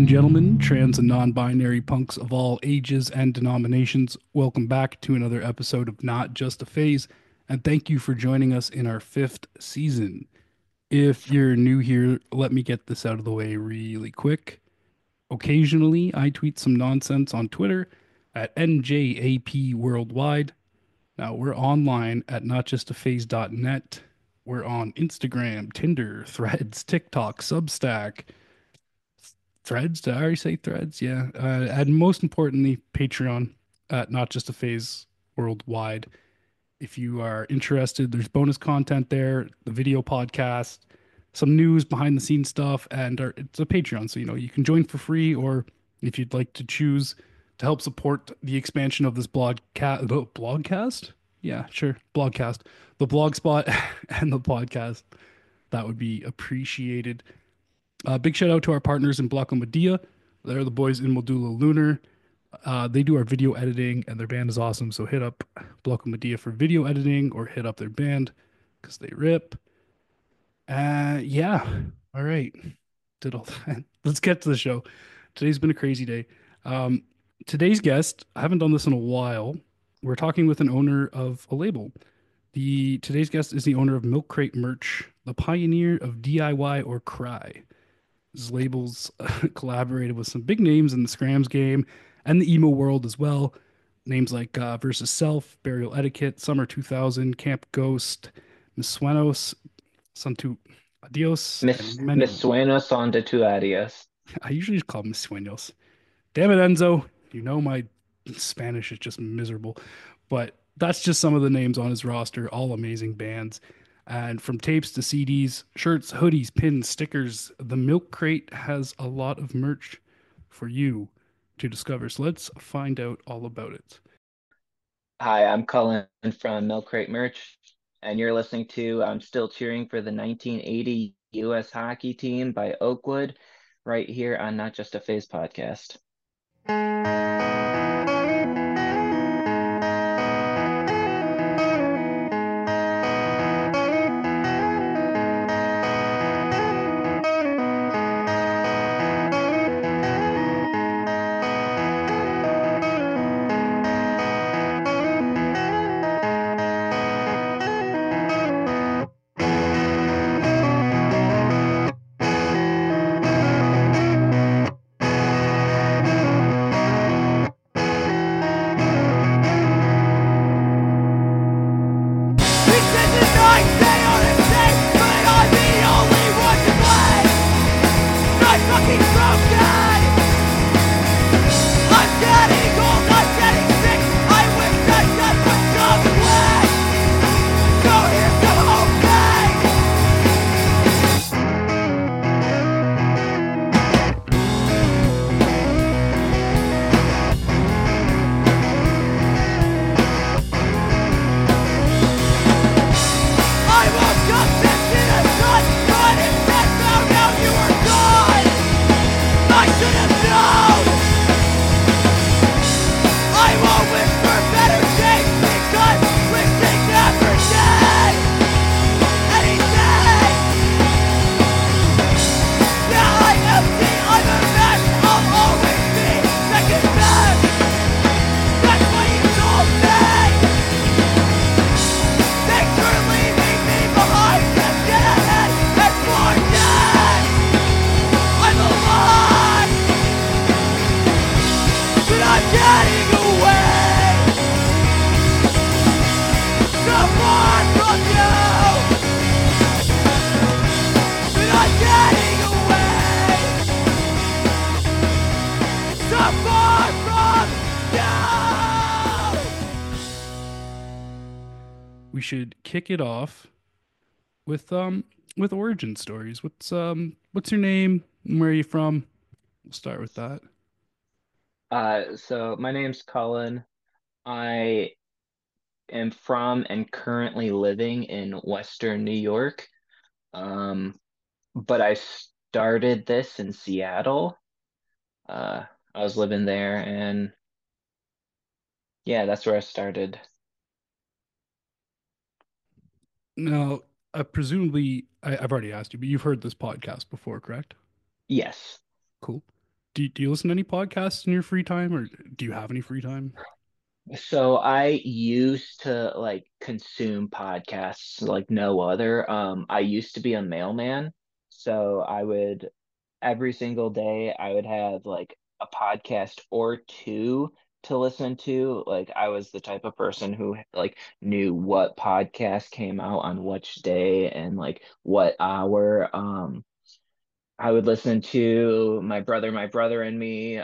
and gentlemen, trans and non binary punks of all ages and denominations, welcome back to another episode of Not Just a Phase, and thank you for joining us in our fifth season. If you're new here, let me get this out of the way really quick. Occasionally, I tweet some nonsense on Twitter at NJAP Worldwide. Now, we're online at notjustaphase.net. We're on Instagram, Tinder, Threads, TikTok, Substack. Threads? Did I already say threads? Yeah. And most importantly, Patreon at Not Just a Phase Worldwide. If you are interested, there's bonus content there, the video podcast, some news, behind the scenes stuff, and it's a Patreon. So, you can join for free, or if you'd like to choose to help support the expansion of this blogcast? Yeah, sure. Blogcast. The blog spot and the podcast. That would be appreciated. Big shout out to our partners in Block Medea. They're the boys in Modula Lunar. They do our video editing, and their band is awesome. So hit up Block Medea for video editing, or hit up their band because they rip. Yeah. All right. Did all that. Let's get to the show. Today's been a crazy day. Um, today's guest, I haven't done this in a while. We're talking with an owner of a label. The today's guest is the owner of Milk Crate Merch, the pioneer of DIY or cry. His labels collaborated with some big names in the Scrams game and the emo world as well. Names like Versus Self, Burial Etiquette, Summer 2000, Camp Ghost, Miss Suenos, Santu Adios, and many Miss more. Sueños on de tu adiós. I usually just call him Miss Suenos. Damn it, Enzo. You know my Spanish is just miserable. But that's just some of the names on his roster, all amazing bands. And from tapes to CDs, shirts, hoodies, pins, stickers, the Milk Crate has a lot of merch for you to discover. So let's find out all about it. Hi, I'm Cullen from Milk Crate Merch, and you're listening to I'm Still Cheering for the 1980 U.S. Hockey Team by Oakwood, right here on Not Just a Phase podcast. We should kick it off with origin stories. What's your name? Where are you from? We'll start with that. So my name's Cullen. I am from and currently living in Western New York. Um, but I started this in Seattle. Uh, I was living there, and yeah, that's where I started. Now, presumably, I've already asked you, but you've heard this podcast before, correct? Yes. Cool. do you listen to any podcasts in your free time, or do you have any free time? So I used to like consume podcasts like no other. I used to be a mailman, so I would every single day I would have like a podcast or two to listen to. Like I was the type of person who like knew what podcast came out on which day and like what hour. I would listen to My Brother and Me.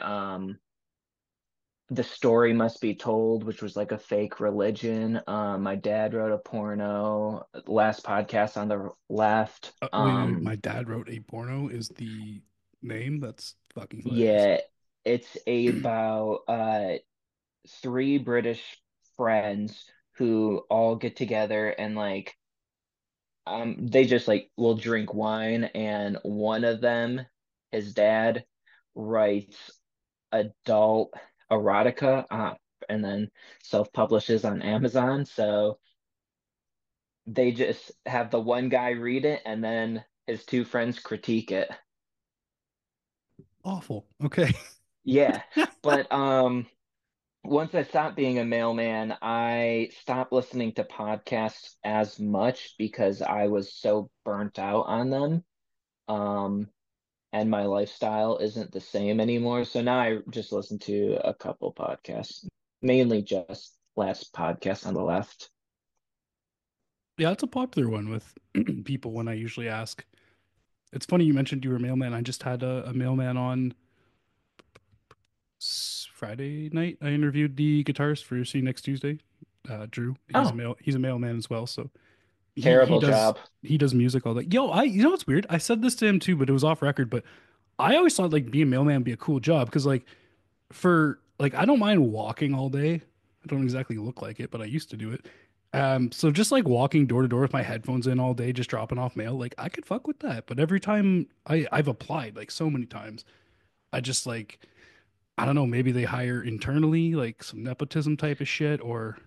The Story Must Be Told, which was like a fake religion. My dad wrote a porno. Last podcast on the left. Wait, my dad wrote a porno is the name. That's fucking hilarious. Yeah, it's about three British friends who all get together and like they just like will drink wine, and one of them, his dad, writes adult erotica, and then self-publishes on Amazon. So they just have the one guy read it and then his two friends critique it. Awful. Okay. Yeah. But once I stopped being a mailman, I stopped listening to podcasts as much because I was so burnt out on them. Um, and my lifestyle isn't the same anymore. So now I just listen to a couple podcasts, mainly just last podcast on the left. Yeah, it's a popular one with people when I usually ask. It's funny you mentioned you were a mailman. I just had a mailman on Friday night. I interviewed the guitarist for See You Next Tuesday, Drew. Oh, He's a mailman as well, so he terrible does job. music all that. Yo, I you know what's weird? I said this to him too, but it was off record. But I always thought like being a mailman would be a cool job because like for like I don't mind walking all day. I don't exactly look like it, but I used to do it. So just like walking door to door with my headphones in all day, just dropping off mail, like I could fuck with that. But every time I've applied like so many times, I just like I don't know, maybe they hire internally, like some nepotism type of shit, or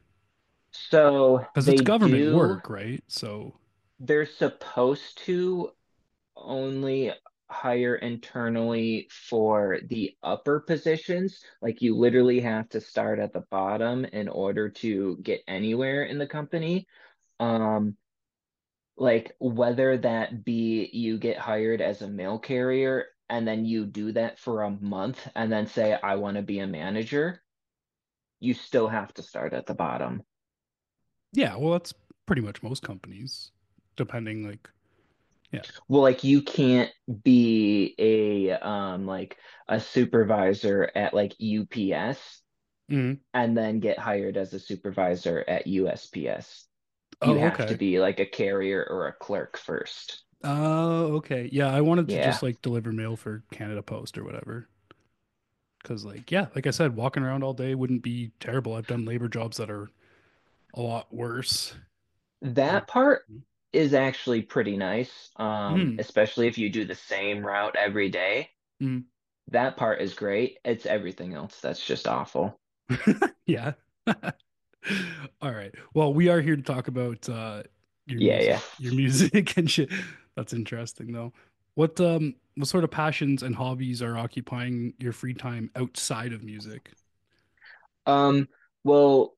So because it's they government do, work, right? So, they're supposed to only hire internally for the upper positions. Like you literally have to start at the bottom in order to get anywhere in the company. Um, like whether that be you get hired as a mail carrier and then you do that for a month and then say, I want to be a manager, you still have to start at the bottom. yeah, well, that's pretty much most companies, depending, like, yeah. Well, like you can't be a like a supervisor at like UPS Mm. and then get hired as a supervisor at USPS. You Oh, have to okay. be like a carrier or a clerk first. Oh, okay. Yeah, I wanted to just Yeah. like deliver mail for Canada Post or whatever. Because, like, yeah, like I said, walking around all day wouldn't be terrible. I've done labor jobs that are a lot worse. And, That part is actually pretty nice, mm, especially if you do the same route every day. mm, That part is great. It's everything else that's just awful. yeah. All right. Well, we are here to talk about Yeah, yeah. your music and shit. That's interesting though. What sort of passions and hobbies are occupying your free time outside of music? Um, well,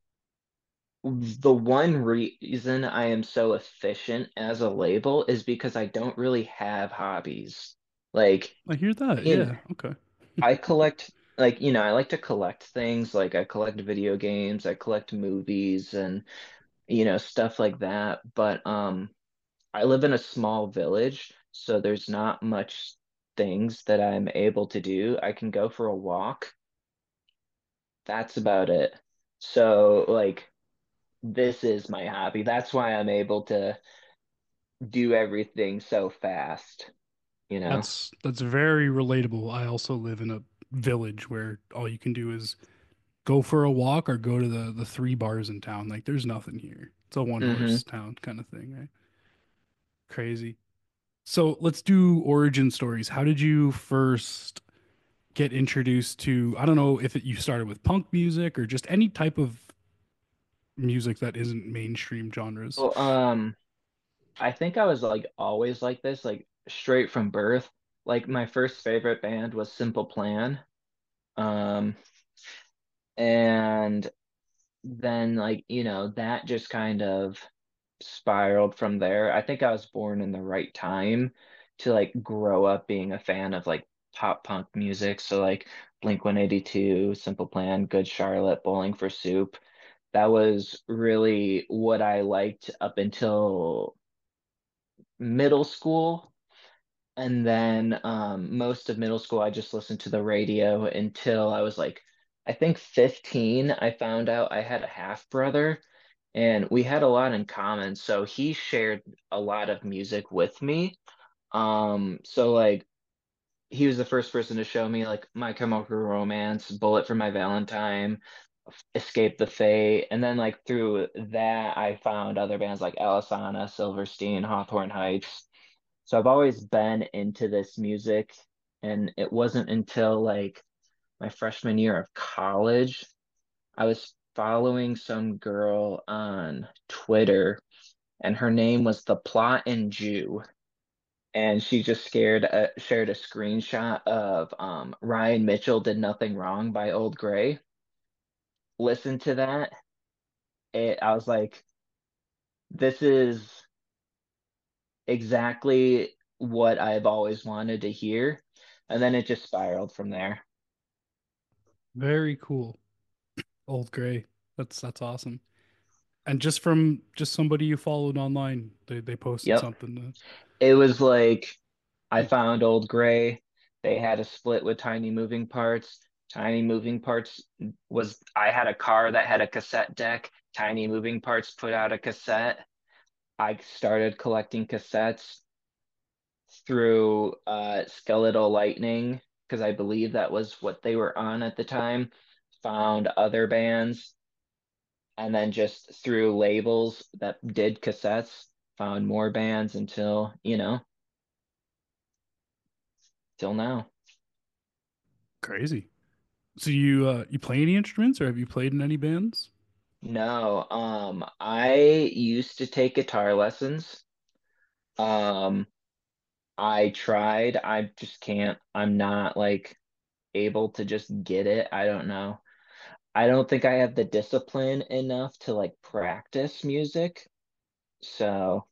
the one reason I am so efficient as a label is because I don't really have hobbies. Like, I hear that. in Yeah. Okay. I collect like, I like to collect things. Like I collect video games, I collect movies and stuff like that. But I live in a small village, so there's not much things that I'm able to do. I can go for a walk. That's about it. So like this is my hobby. That's why I'm able to do everything so fast, you know? That's very relatable. I also live in a village where all you can do is go for a walk or go to the three bars in town. Like there's nothing here. It's a one Hmm. horse town kind of thing, right? Crazy. So let's do origin stories. How did you first get introduced to, I don't know if you started with punk music or just any type of music that isn't mainstream genres? Well, I think I was like always like this, like straight from birth. like my first favorite band was Simple Plan. Um, and then like, that just kind of spiraled from there. I think I was born in the right time to like grow up being a fan of like pop punk music. So like Blink-182, Simple Plan, Good Charlotte, Bowling for Soup. That was really what I liked up until middle school. And then most of middle school, I just listened to the radio until I was like, I think 15. I found out I had a half brother and we had a lot in common. So he shared a lot of music with me. So like he was the first person to show me like My Chemical Romance, Bullet for My Valentine, Escape the Fate. And then like through that, I found other bands like Alisana, Silverstein, Hawthorne Heights. So I've always been into this music, and it wasn't until like my freshman year of college, I was following some girl on Twitter, and her name was The Plot and Jew, and she just shared a screenshot of Ryan Mitchell Did Nothing Wrong by Old Gray. Listen to that. I was like, this is exactly what I've always wanted to hear. And then it just spiraled from there. Very cool. Old Gray. That's awesome. And just from just somebody you followed online, they posted Yep. something. It was like I Hmm. found Old Gray. They had a split with Tiny Moving Parts. Tiny Moving Parts was I had a car that had a cassette deck. Tiny Moving Parts put out a cassette. I started collecting cassettes through Skeletal Lightning because I believe that was what they were on at the time. Found other bands and then just through labels that did cassettes, found more bands until, till now. Crazy. So you play any instruments or have you played in any bands? No, I used to take guitar lessons. Um, I tried. I just can't. I'm not like able to just get it. I don't know. I don't think I have the discipline enough to like practice music. So,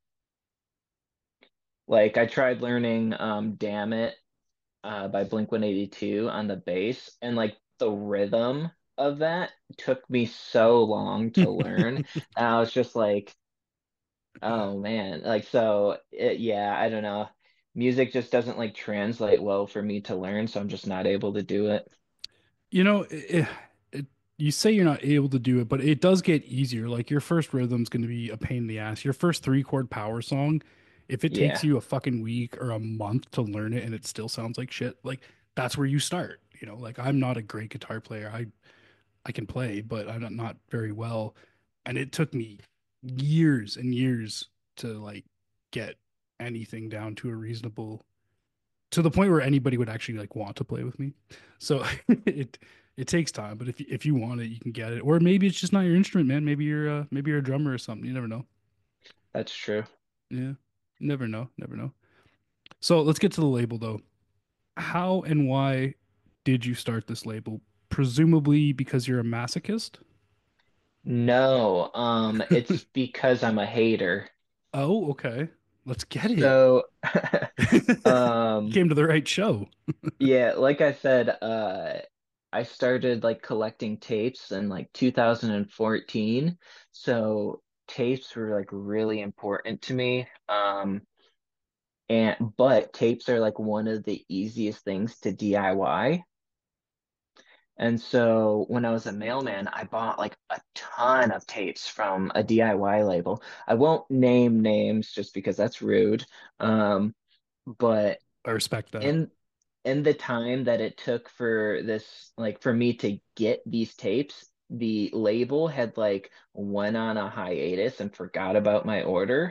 like I tried learning Damn It by Blink-182 on the bass, and like the rhythm of that took me so long to learn. And I was just like, oh man, like yeah, I don't know. Music just doesn't like translate well for me to learn, so I'm just not able to do it. You know, you say you're not able to do it, but it does get easier. Like your first rhythm's going to be a pain in the ass. Your first three chord power song, if it takes Yeah, you a fucking week or a month to learn it and it still sounds like shit, like that's where you start. You know, like I'm not a great guitar player. I can play, but I'm not very well. And it took me years and years to like get anything down to a reasonable to the point where anybody would actually like want to play with me. So it takes time, but if you want it, you can get it. Or maybe it's just not your instrument, man. Maybe you're a drummer or something. You never know. that's true. Yeah. Never know. Never know. So let's get to the label though. How and why did you start this label? Presumably because you're a masochist? No, it's because I'm a hater. Oh, okay. Let's get it. So, You um, came to the right show. yeah, like I said, I started like collecting tapes in like 2014. So tapes were like really important to me. But tapes are like one of the easiest things to DIY. And so when I was a mailman, I bought like a ton of tapes from a DIY label. I won't name names just because that's rude. But I respect that. in in the time that it took for this, like for me to get these tapes, the label had like went on a hiatus and forgot about my order.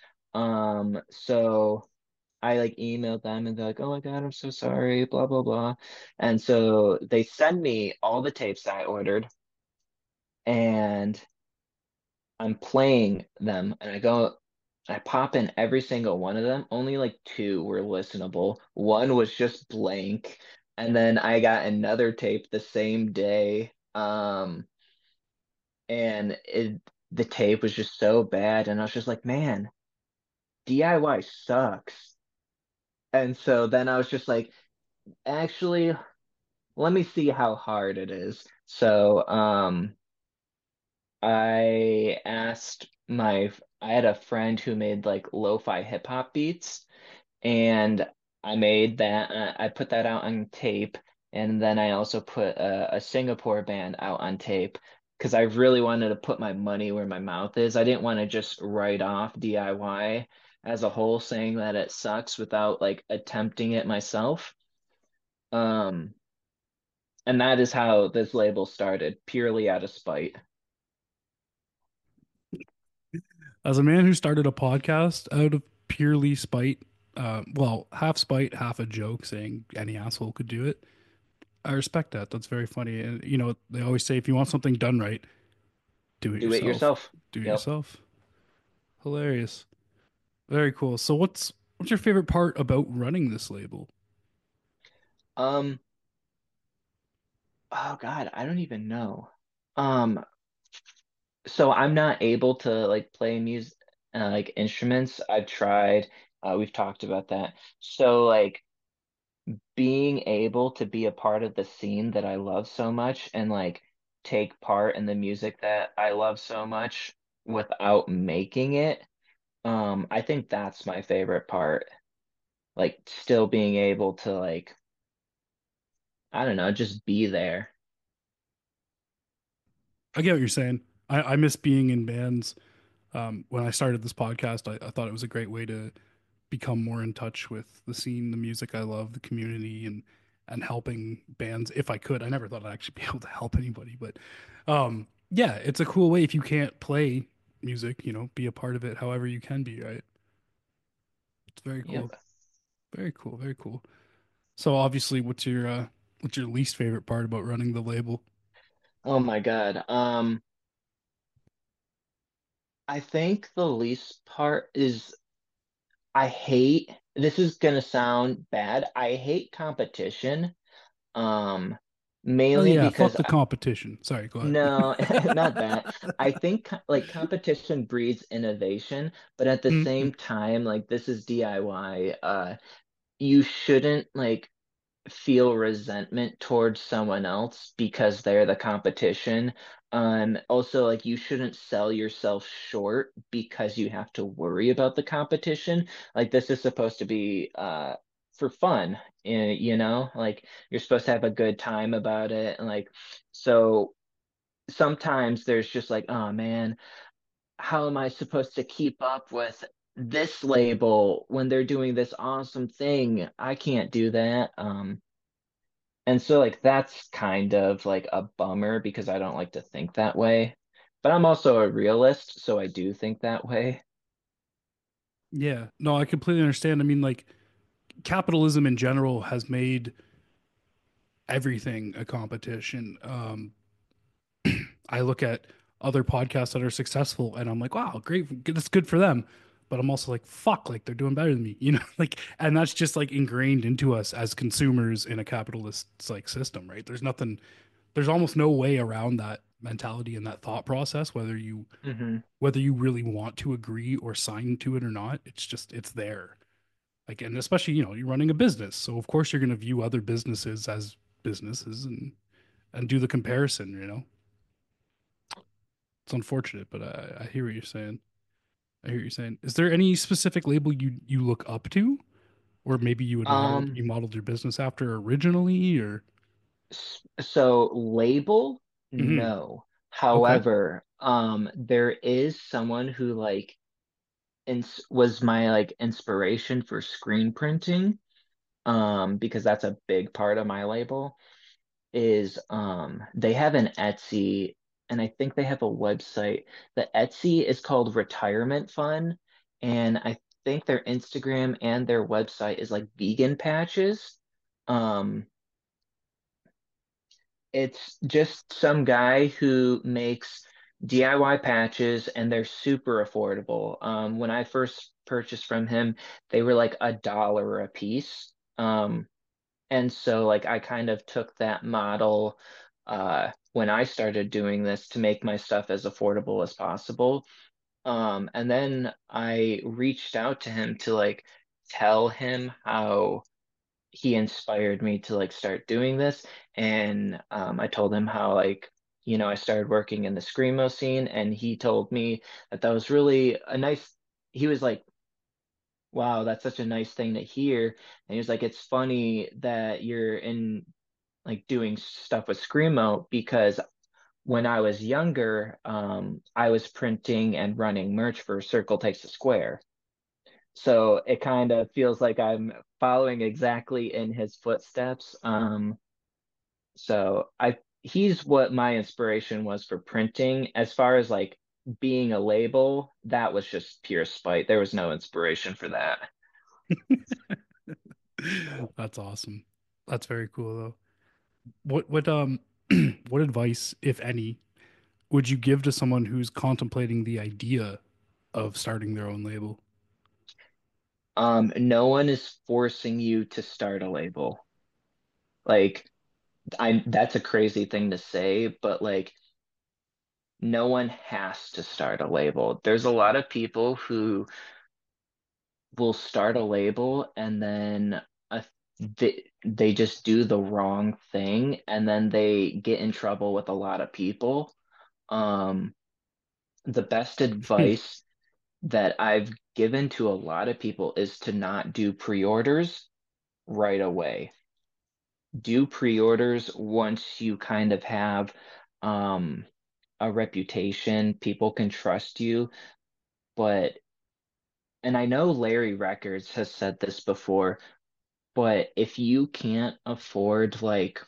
So I like emailed them and they're like, "Oh my God, I'm so sorry, blah blah blah." And so they send me all the tapes I ordered and I'm playing them and I go I pop in every single one of them. Only like two were listenable. One was just blank. And then I got another tape the same day. And the tape was just so bad. And I was just like, man, DIY sucks. And so then I was just like, actually, let me see how hard it is. So, I had a friend who made like lo-fi hip hop beats, and I made that. I put that out on tape, and then I also put a Singapore band out on tape because I really wanted to put my money where my mouth is. I didn't want to just write off DIY as a whole, saying that it sucks without like attempting it myself. Um, and that is how this label started, purely out of spite. As a man who started a podcast out of purely spite, well, half spite, half a joke, saying any asshole could do it. I respect that. That's very funny. And you know, they always say if you want something done right, do it Do it yourself. yourself. Do it Yep. yourself. Hilarious. Very cool. So what's your favorite part about running this label? Um, oh God, I don't even know. Um, so I'm not able to like play music, like instruments. I've tried. We've talked about that. So like being able to be a part of the scene that I love so much and like take part in the music that I love so much without making it, I think that's my favorite part. Like still being able to like, I don't know, just be there. I get what you're saying. I miss being in bands. When I started this podcast, I thought it was a great way to become more in touch with the scene, the music I love, the community, and helping bands if I could. I never thought I'd actually be able to help anybody, but yeah, it's a cool way if you can't play music, you know, be a part of it however you can be, right? It's very cool. Yep. Very cool. Very cool. So obviously, what's your least favorite part about running the label? Oh my God. I think the least part is this is gonna sound bad. I hate competition. Um, Oh Mainly yeah, fuck because the competition. Sorry, go no, not that. ahead. I think like competition breeds innovation, but at the Mhm. same time, like this is DIY. You shouldn't like feel resentment towards someone else because they're the competition. Also, like you shouldn't sell yourself short because you have to worry about the competition. Like this is supposed to be for fun, you know? Like you're supposed to have a good time about it. And like so sometimes there's just like, oh man, how am I supposed to keep up with this label when they're doing this awesome thing? I can't do that. And so like that's kind of like a bummer because I don't like to think that way. But I'm also a realist, so I do think that way. Yeah, no, I completely understand. I mean, like capitalism in general has made everything a competition. I look at other podcasts that are successful and I'm like, wow, great, that's good for them. But I'm also like, fuck, like they're doing better than me, you know, like, and that's just like ingrained into us as consumers in a capitalist like system, right? There's almost no way around that mentality and that thought process, Hmm. whether you really want to agree or sign to it or not. It's just, it's there. Like, and especially, you know, you're running a business. So of course you're going to view other businesses as businesses and do the comparison, you know? It's unfortunate, but I hear what you're saying. I hear what you're saying. Is there any specific label you look up to, or maybe Um, you modeled your business after originally, or so label, hmm no. okay, However, there is someone who like was my like inspiration for screen printing, because that's a big part of my label. Is they have an Etsy and I think they have a website. The Etsy is called Retirement Fun, and I think their Instagram and their website is like vegan patches. Um, it's just some guy who makes DIY patches, and they're super affordable. When I first purchased from him, they were like $1 a piece. And so like I kind of took that model when I started doing this to make my stuff as affordable as possible. And then I reached out to him to like tell him how he inspired me to like start doing this. And I told him how like, I started working in the screamo scene, and he told me that that was really a nice, he was like, wow, that's such a nice thing to hear. And he was like, it's funny that you're in like doing stuff with screamo because when I was younger, I was printing and running merch for Circle Takes a Square. So it kind of feels like I'm following exactly in his footsteps. So he's what my inspiration was for printing. As far as like being a label, that was just pure spite. There was no inspiration for that. That's awesome. That's very cool though. What what advice, if any, would you give to someone who's contemplating the idea of starting their own label? No one is forcing you to start a label. Like I that's a crazy thing to say, but like no one has to start a label. There's a lot of people who will start a label and then they just do the wrong thing and then they get in trouble with a lot of people. Um, the best advice that I've given to a lot of people is to not do pre-orders right away. Do pre-orders once you kind of have um, a reputation, people can trust you, but and I know Larry Records has said this before, but if you can't afford like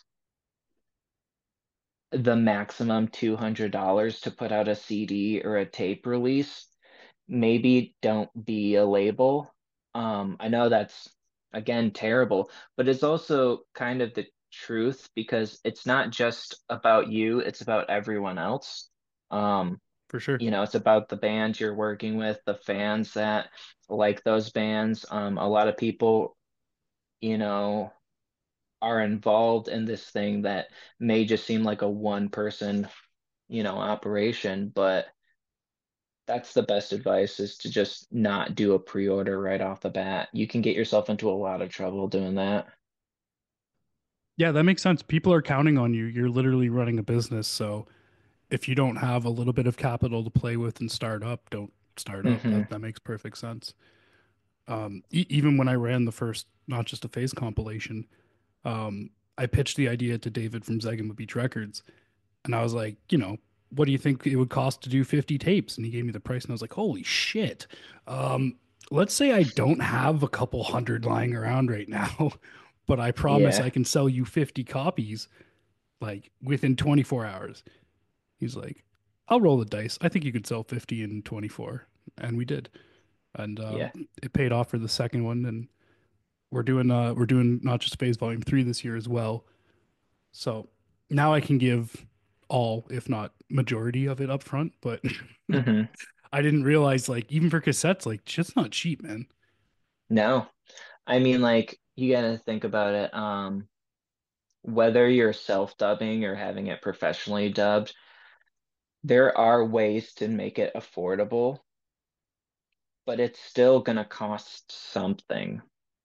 the maximum $200 to put out a CD or a tape release, maybe don't be a label. I know that's again terrible, but it's also kind of the truth because it's not just about you, it's about everyone else. Um, For sure. it's about the band you're working with, the fans that like those bands. A lot of people, you know, are involved in this thing that may just seem like a one person, operation, but that's the best advice is to just not do a pre-order right off the bat. You can get yourself into a lot of trouble doing that. Yeah, that makes sense. People are counting on you. You're literally running a business, so if you don't have a little bit of capital to play with and start up, don't start up. Hmm. That makes perfect sense. Even when I ran the first Not Just a Phase compilation, I pitched the idea to David from Zegema Beach Records, and I was like, what do you think it would cost to do 50 tapes? And he gave me the price, and I was like, holy shit. Um, let's say I don't have a couple hundred lying around right now, but I promise Yeah. I can sell you 50 copies like within 24 hours. He's like, I'll roll the dice. I think you could sell 50 in 24. And we did. And Yeah. it paid off for the second one. And we're doing Not Just Phase Volume 3 this year as well. So now I can give all, if not majority of it up front. But Hmm. I didn't realize like even for cassettes, like shit's not cheap, man. No, I mean, like, you gotta think about it. Whether you're self-dubbing or having it professionally dubbed, there are ways to make it affordable, but it's still gonna cost something,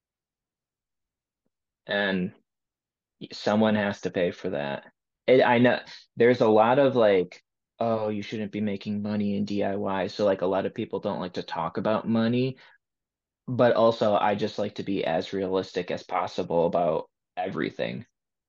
and someone has to pay for that. I know there's a lot of like, oh, you shouldn't be making money in DIY. So like a lot of people don't like to talk about money, but also I just like to be as realistic as possible about everything.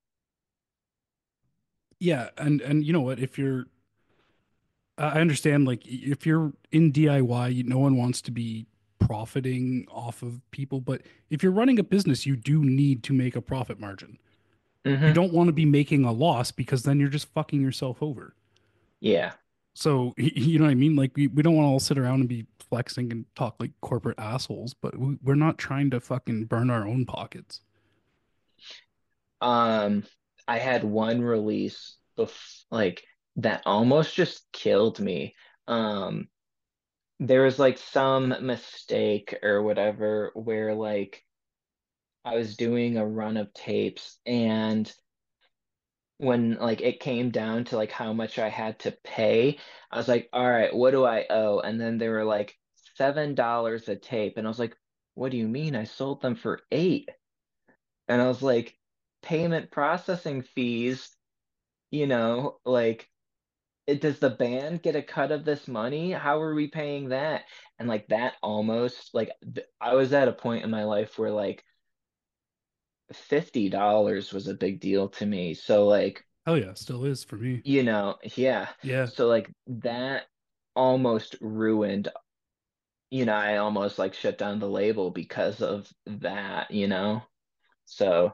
Yeah, and you know what? If you're I understand like if you're in DIY, no one wants to be profiting off of people, but if you're running a business, you do need to make a profit margin. You Hmm. don't want to be making a loss because then you're just fucking yourself over. Yeah. So, you know what I mean? Like we don't want to all sit around and be flexing and talk like corporate assholes, but we're not trying to fucking burn our own pockets. Um, I had one release like that almost just killed me. Um, there was like some mistake or whatever where like I was doing a run of tapes, and when like it came down to like how much I had to pay, I was like, all right, what do I owe? And then they were like $7 a tape. And I was like, what do you mean? I sold them for 8. And I was like, payment processing fees, like does the band get a cut of this money? How are we paying that? And like that almost like I was at a point in my life where like $50 was a big deal to me. So like, Hell yeah, still is for me. yeah. Yeah. So like that almost ruined, I almost like shut down the label because of that. So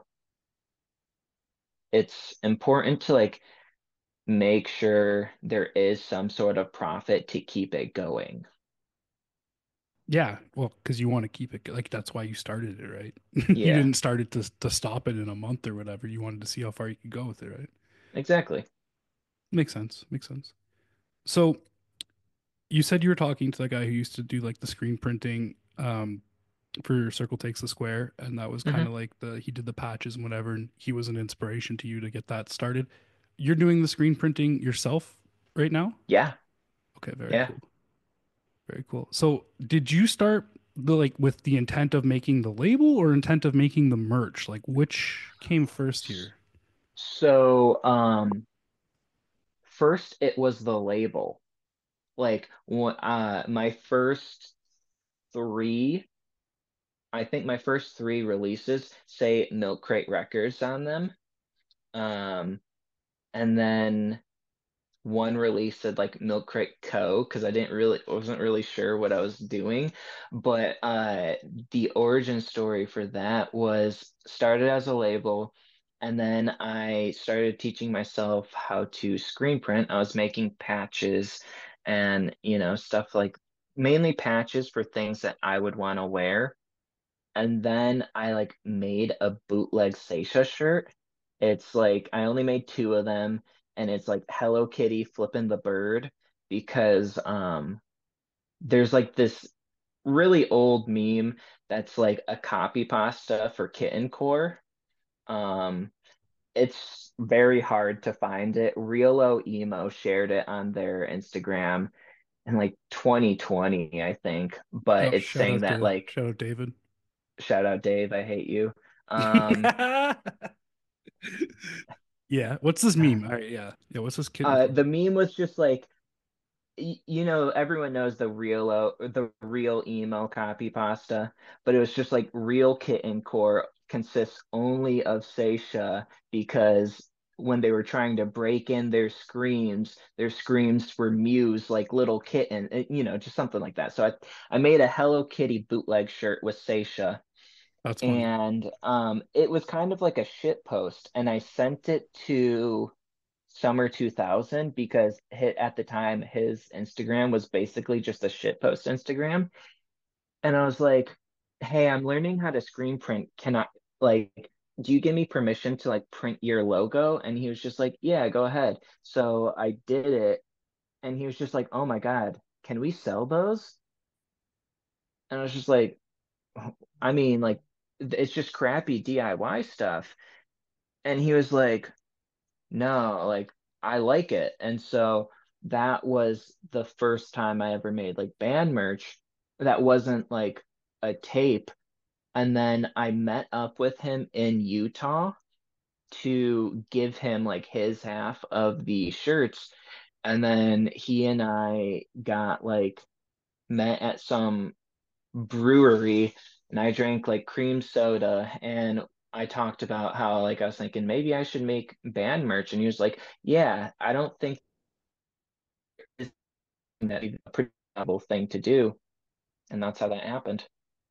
it's important to like make sure there is some sort of profit to keep it going. Yeah, well, because you want to keep it like that's why you started it, right? You Yeah, didn't start it to stop it in a month or whatever. You wanted to see how far you could go with it, right? exactly. Makes sense. Makes sense. So you said you were talking to the guy who used to do like the screen printing for Circle Takes the Square, and that was kind Hmm. of like the he did the patches and whatever, and he was an inspiration to you to get that started. You're doing the screen printing yourself right now? Yeah, Okay, very yeah. cool. Very cool. So, did you start the like with the intent of making the label or intent of making the merch? Like which came first S- here? So, first it was the label. Like, my first three, I think my first three releases say Milk Crate Records on them. Um, and then one release said like Milk Crate Co. because wasn't really sure what I was doing. But the origin story for that was started as a label, and then I started teaching myself how to screen print. I was making patches and stuff like mainly patches for things that I would want to wear. And then I like made a bootleg Seisha shirt. It's like I only made two of them, and it's like Hello Kitty flipping the bird because there's like this really old meme that's like a copy pasta for kitten core. Um it's very hard to find it. Realo Emo shared it on their Instagram in like 2020, I think, but Oh, it's saying that like shout out David. shout out Dave, I hate you. Um, Yeah. What's this meme? All right, yeah. Yeah, what's this kitten core? the meme was just like, everyone knows the real emo copy pasta, but it was just like real kitten core consists only of Seisha because when they were trying to break in their screams were Muse like little kitten, just something like that. So I made a Hello Kitty bootleg shirt with Seisha. That's funny. And it was kind of like a shit post, and I sent it to Summer 2000 because at the time his Instagram was basically just a shit post Instagram, and I was like, "Hey, I'm learning how to screen print. Can I like do you give me permission to like print your logo?" And he was just like, "Yeah, go ahead." So I did it, and he was just like, "Oh my God, can we sell those?" And I was just like, "I mean, like it's just crappy DIY stuff." And he was like, no, like I like it. And so that was the first time I ever made like band merch that wasn't like a tape. And then I met up with him in Utah to give him like his half of the shirts. And then he and I got like met at some brewery, and I drank like cream soda, and I talked about how like I was thinking maybe I should make band merch, and he was like, "Yeah, I don't think that'd be a pretty novel thing to do," and that's how that happened.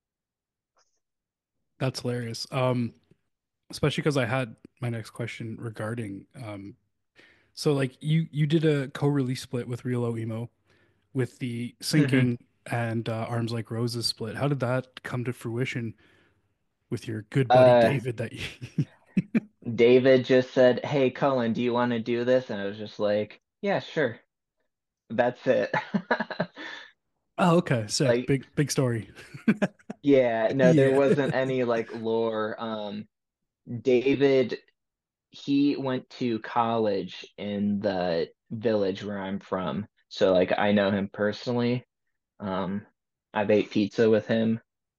That's hilarious. Especially because I had my next question regarding so like you did a co-release split with Real Emo with the Hmm. Sinking and Arms Like Roses split. How did that come to fruition with your good buddy Uh, David that you David just said, "Hey, Cullen, do you want to do this?" And I was just like, Yeah, sure. That's it. Oh, okay, sick. Like, Big story. yeah, no, there Yeah. wasn't any like lore. David, he went to college in the village where I'm from. So like I know him personally. Um, I've ate pizza with him.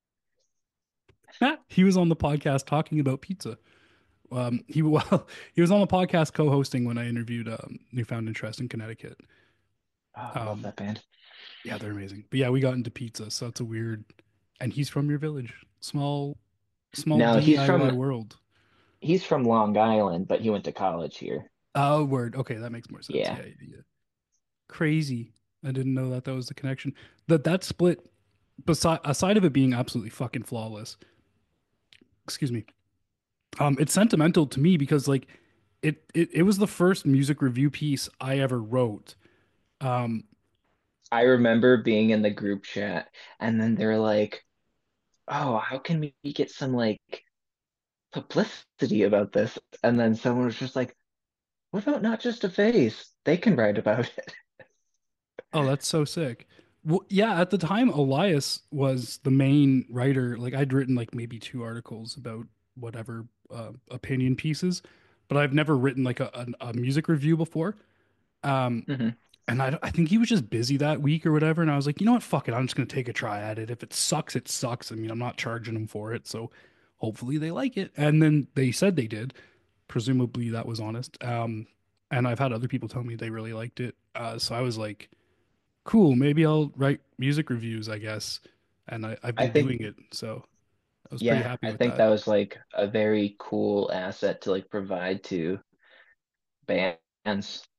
He was on the podcast talking about pizza. Well, he was on the podcast co-hosting when I interviewed Newfound Interest in Connecticut. Oh, I love Um, that band. yeah, they're amazing. But yeah, we got into pizza, so it's a weird. And he's from your village, small No, DIY world. he's from Long Island, but he went to college here. Oh, word. Okay, that makes more sense. Yeah. Yeah. Crazy. I didn't know that was the connection. That split, beside aside of it being absolutely fucking flawless. Excuse me. It's sentimental to me because like it was the first music review piece I ever wrote. Um, I remember being in the group chat and then they're like, "Oh, how can we get some like publicity about this?" And then someone was just like, "What about Not Just a Phase? They can write about it." oh, that's so sick. Well, yeah, at the time, Elias was the main writer. Like I'd written like maybe two articles about whatever opinion pieces, but I've never written like a music review before. Um, hmm and I think he was just busy that week or whatever. And I was like, you know what? Fuck it. I'm just going to take a try at it. If it sucks, it sucks. I mean, I'm not charging them for it. So hopefully they like it. And then they said they did. Presumably that was honest. And I've had other people tell me they really liked it. So I was like, cool. Maybe I'll write music reviews, I guess. And I've I been think, doing it. So I was pretty yeah, happy I with think that. that was like a very cool asset to like provide to bands.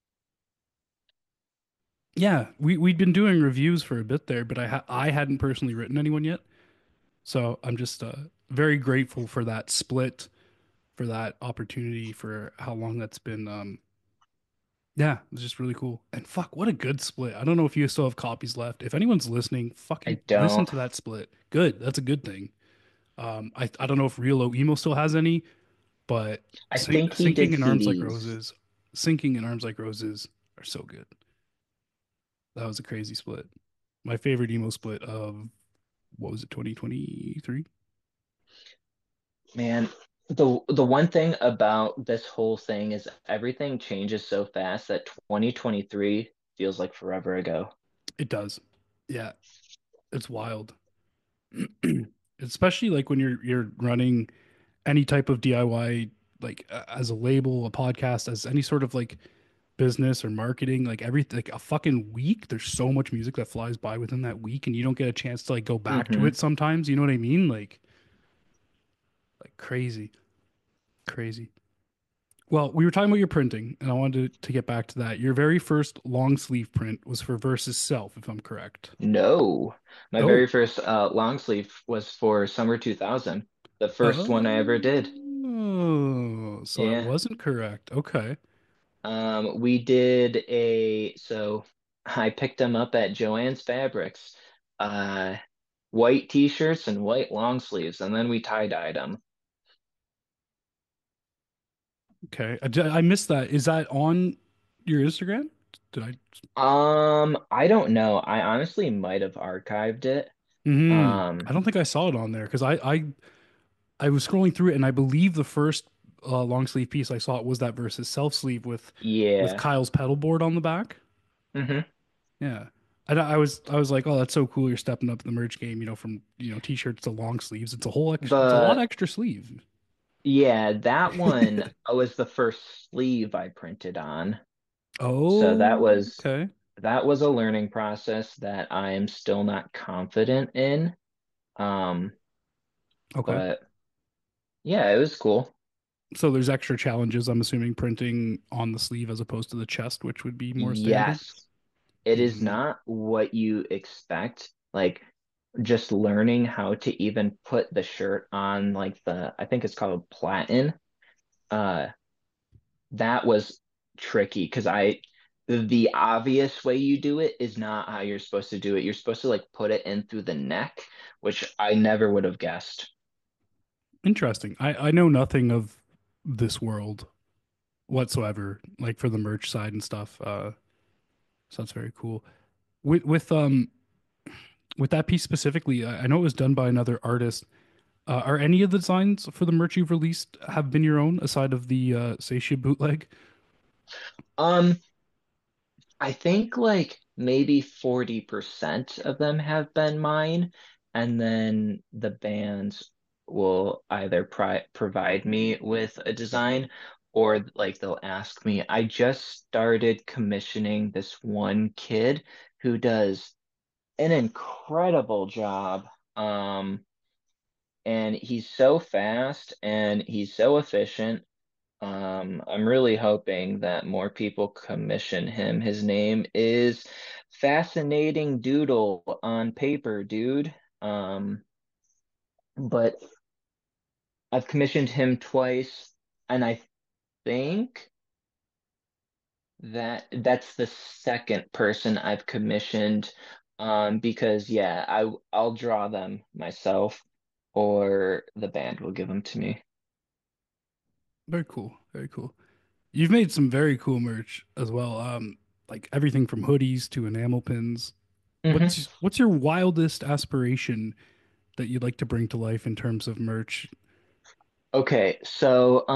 Yeah, we'd been doing reviews for a bit there, but I hadn't personally written anyone yet. So I'm just very grateful for that split, for that opportunity, for how long that's been. Yeah, it's just really cool. And fuck, what a good split. I don't know if you still have copies left. If anyone's listening, fucking I listen don't. to that split. Good. That's a good thing. I don't know if Real Low Emo still has any, but I think he did Sinking in Arms Like CDs. Roses, Sinking in Arms Like Roses are so good. That was a crazy split. My favorite emo split of what was it, 2023? Man, the one thing about this whole thing is everything changes so fast that 2023 feels like forever ago. It does. Yeah, it's wild. Especially like when you're running any type of DIY, like as a label, a podcast, as any sort of like business or marketing, like everything, like a fucking week. There's so much music that flies by within that week, and you don't get a chance to like go back to hmm it sometimes. You know what I mean? Like crazy, crazy. Well, we were talking about your printing, and I wanted to get back to that. Your very first long sleeve print was for Versus Self, if I'm correct. No, my Oh, very first long sleeve was for summer 2000, the first one I ever did. so I Yeah. wasn't correct. Okay. We did so I picked them up at Joann's Fabrics. Uh, White t-shirts and white long sleeves, and then we tie-dyed them. Okay. I missed that. Is that on your Instagram? Did I? I don't know. I honestly might have archived it. I don't think I saw it on there because I was scrolling through it and I believe the first long sleeve piece I saw it was that Versus Self sleeve with Yeah. Kyle's pedal board on the back. hmm Yeah. I was like, oh, that's so cool. You're stepping up the merch game, from t-shirts to long sleeves. It's a lot The extra sleeve. yeah, that one was the first sleeve I printed on. So Oh, okay. that was a learning process that I am still not confident in. Um, Okay. but yeah, it was cool. So there's extra challenges, I'm assuming, printing on the sleeve as opposed to the chest, which would be more standard. Yes, it is Hmm. not what you expect. Like just learning how to even put the shirt on like I think it's called platen. Uh, that was tricky because the obvious way you do it is not how you're supposed to do it. You're supposed to like put it in through the neck, which I never would have guessed. Interesting. I know nothing of this world. whatsoever, like for the merch side and stuff. So that's very cool. With that piece specifically, I know it was done by another artist. Are any of the designs for the merch you've released have been your own aside of the Seishi bootleg? Um, I think like maybe 40% of them have been mine, and then the bands will either provide me with a design or like they'll ask me. I just started commissioning this one kid who does an incredible job. And he's so fast and he's so efficient. I'm really hoping that more people commission him. His name is Fascinating Doodle on paper, dude. But I've commissioned him twice, and I think that's the second person I've commissioned. Because yeah, I'll draw them myself, or the band will give them to me. Very cool. Very cool. You've made some very cool merch as well. Like everything from hoodies to enamel pins. hmm What's your wildest aspiration that you'd like to bring to life in terms of merch? Okay, so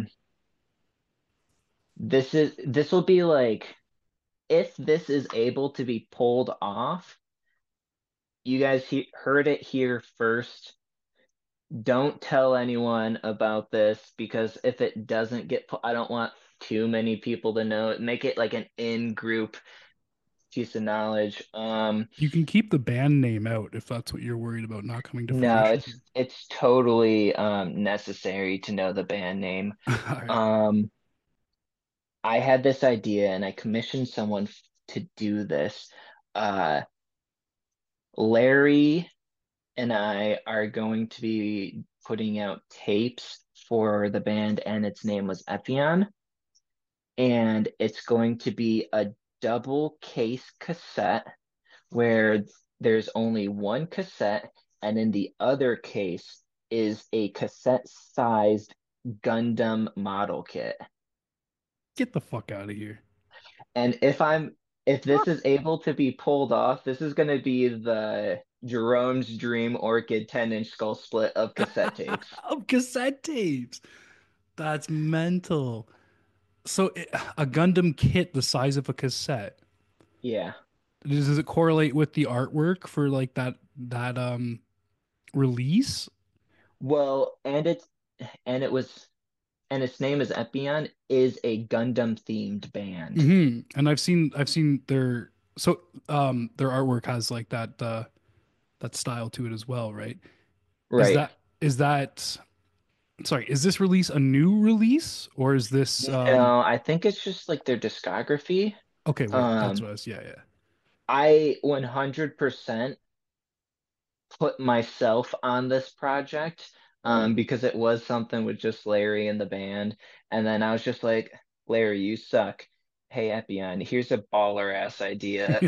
this will be like if this is able to be pulled off, you guys heard it here first. Don't tell anyone about this because if it doesn't I don't want too many people to know it. Make it like an in-group piece of knowledge. You can keep the band name out if that's what you're worried about not coming to No, fruition it's totally necessary to know the band name. here. All right. Um, I had this idea and I commissioned someone to do this. Uh, Larry and I are going to be putting out tapes for the band, and its name was Epion. And it's going to be a double case cassette where there's only one cassette, and in the other case is a cassette-sized Gundam model kit. Get the fuck out of here. And if this is able to be pulled off, this is going to be the Jerome's Dream Orchid 10-inch skull split of cassette tapes. Of cassette tapes. That's mental. So a Gundam kit the size of a cassette. Yeah. Does it correlate with the artwork for like that release? Well, and it was and its name is Epion is a Gundam themed band. And I've seen their artwork has like that style to it as well, right? Is Right. that sorry, is this release a new release or is this No, I think it's just like their discography. okay, word. That's Um, what I was, yeah, yeah. I 100% put myself on this project because it was something with just Larry and the band. And then I was just like, Larry, you suck. Hey, Epion, here's a baller ass idea.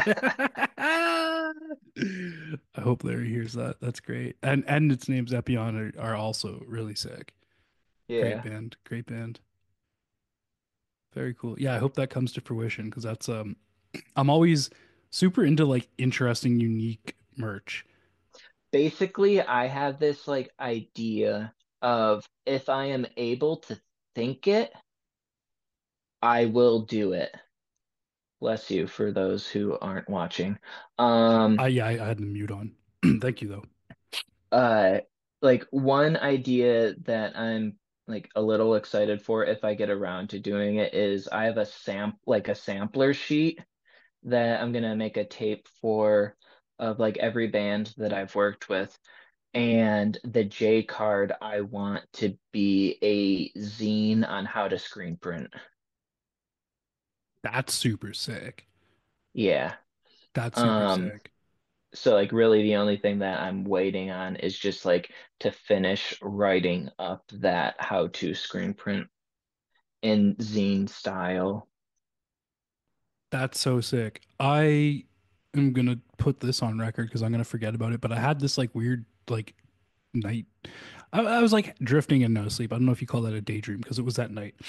I hope Larry hears that. That's great. And its names Epion are also really sick. Great Yeah. band. Great band. Very cool. Yeah, I hope that comes to fruition because that's I'm always super into like interesting, unique merch. Basically, I have this like idea of if I am able to think it, I will do it. Bless you for those who aren't watching. Um, I had the mute on. Thank you though. uh, like one idea that I'm like a little excited for if I get around to doing it is I have a sampler sheet that I'm gonna make a tape for of like every band that I've worked with. And the J card I want to be a zine on how to screen print. That's super sick. Yeah. That's super Um, sick. so like really the only thing that I'm waiting on is just like to finish writing up that how to screen print in zine style. That's so sick. I am gonna put this on record because I'm gonna forget about it. But I had this like weird like night. I was like drifting in no sleep. I don't know if you call that a daydream because it was that night.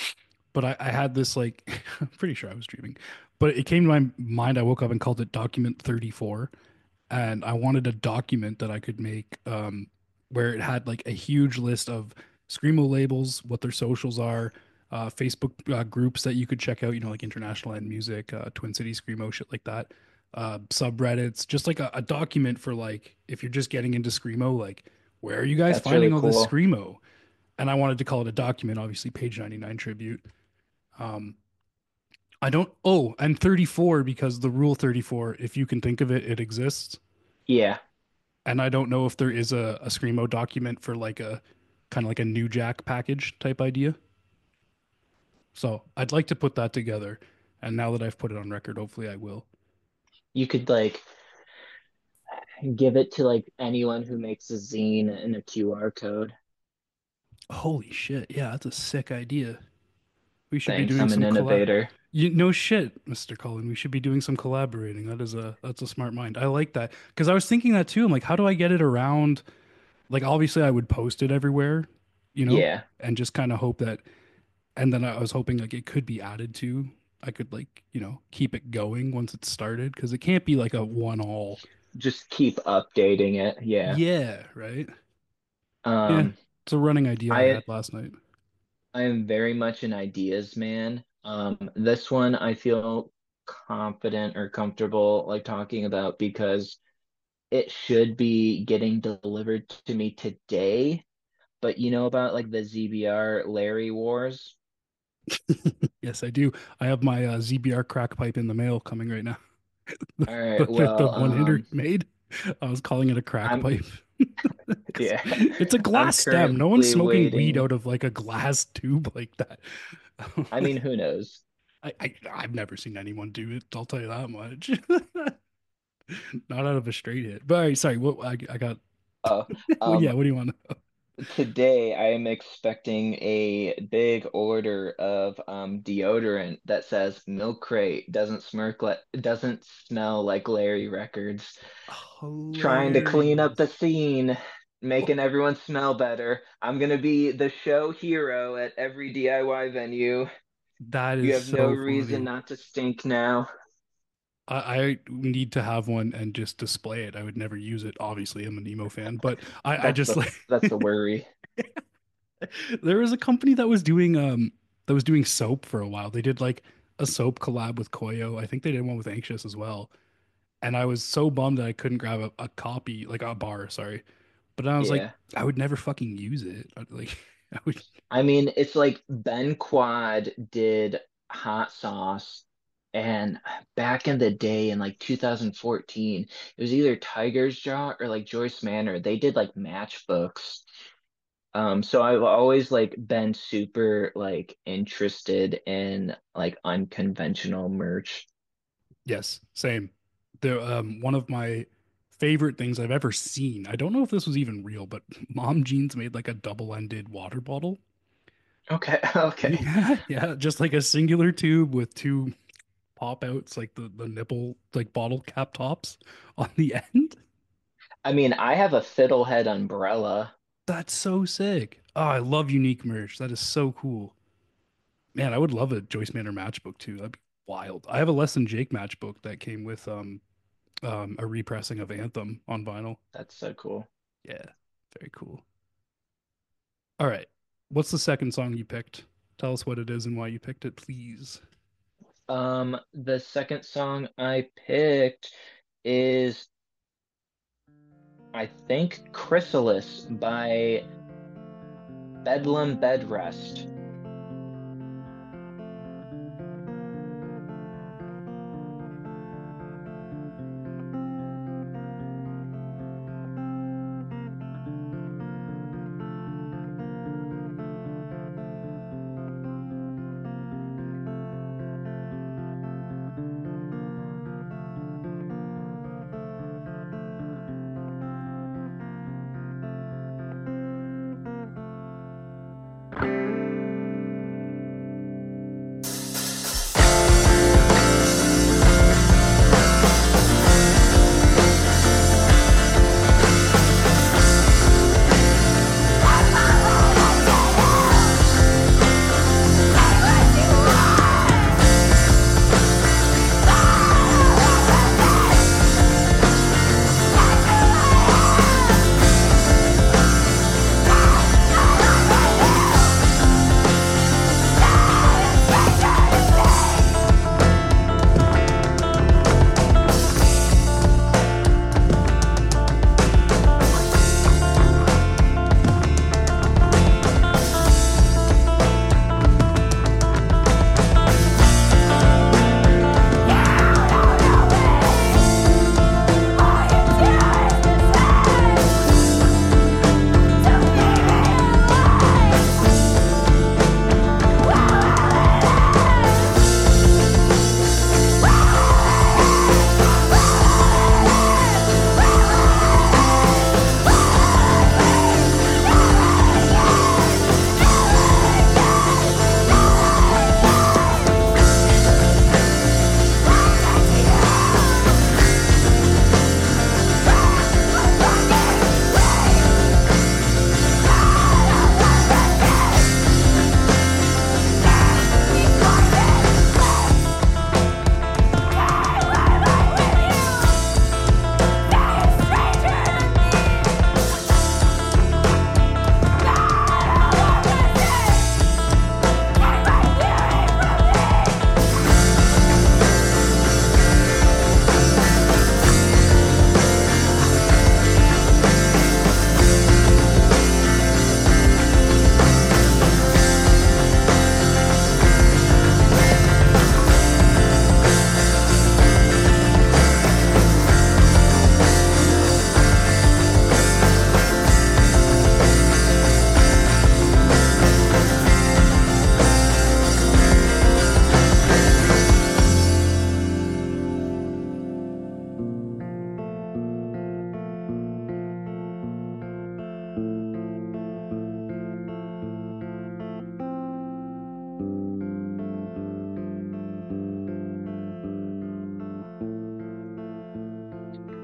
but I had this like I'm pretty sure I was dreaming, but it came to my mind. I woke up and called it Document 34, and I wanted a document that I could make where it had like a huge list of screamo labels, what their socials are, Facebook groups that you could check out, like International End Music, Twin City Screamo, shit like that, subreddits, just like a document for like if you're just getting into screamo, like where are you guys That's really finding all this cool. screamo? And I wanted to call it a document, obviously Page 99 tribute. Um, I don't. Oh, and 34 because the rule 34, if you can think of it, it exists. Yeah, And I don't know if there is a Screamo document for like a kind of like a new Jack package type idea. So I'd like to put that together. And now that I've put it on record, hopefully I will. you could like give it to like anyone who makes a zine and a QR code. Holy shit. Yeah, that's a sick idea. We should be Thanks, doing I'm an some collab. innovator. No shit, Mr. Cullen. We should be doing some collaborating. That's a smart mind. I like that because I was thinking that too. I'm like, how do I get it around? Like, obviously, I would post it everywhere, you know, Yeah, and just kind of hope that. And then I was hoping like it could be added to. I could like keep it going once it's started because it can't be like a one all. just keep updating it. Yeah. Yeah, right. Yeah, Um, it's a running idea I I had last night. I am very much an ideas man. This one I feel confident or comfortable like talking about because it should be getting delivered to me today. But you know about like the ZBR Larry Wars? Yes, I do. I have my ZBR crack pipe in the mail coming right now. the, All right, the well, one hitter made. I was calling it a crack I'm pipe. yeah, It's a I'm glass stem. No one's currently smoking weed waiting. out of like a glass tube like that. I mean, who knows? I've never seen anyone do it. I'll tell you that much. Not out of a straight hit. But all right, sorry. What I got? Oh, Well, yeah. um, What do you want? today I am expecting a big order of deodorant that says Milk Crate doesn't smell like Larry Records. Trying to clean up the Hilarious. scene, making everyone smell better. I'm gonna be the show hero at every DIY venue. That You is have no so reason funny. not to stink now. I need to have one and just display it. I would never use it. Obviously, I'm an emo fan, but I That's just the like that's the worry. there was a company that was doing soap for a while. They did like a soap collab with Koyo. I think they did one with Anxious as well. And I was so bummed that I couldn't grab a copy, like a bar, sorry. But I was like, Yeah. I would never fucking use it. Like I would. I mean, it's like Ben Quad did hot sauce, and back in the day in like 2014, it was either Tiger's Jaw or like Joyce Manor. They did like matchbooks. So I've always like been super like interested in like unconventional merch. Yes, same. The one of my favorite things I've ever seen. I don't know if this was even real, but Mom Jeans made like a double-ended water bottle. Okay, okay. Yeah, yeah, just like a singular tube with two pop outs, like the nipple, like bottle cap tops on the end. I mean, I have a fiddlehead umbrella. That's so sick. Oh, I love unique merch. That is so cool. Man, I would love a Joyce Manor matchbook too. That'd be wild. I have a Less Than Jake matchbook that came with a repressing of Anthem on vinyl. That's so cool. Yeah, very cool. All right. What's the second song you picked? Tell us what it is and why you picked it, please. The second song I picked is I think Chrysalis by Bedlam Bedrest.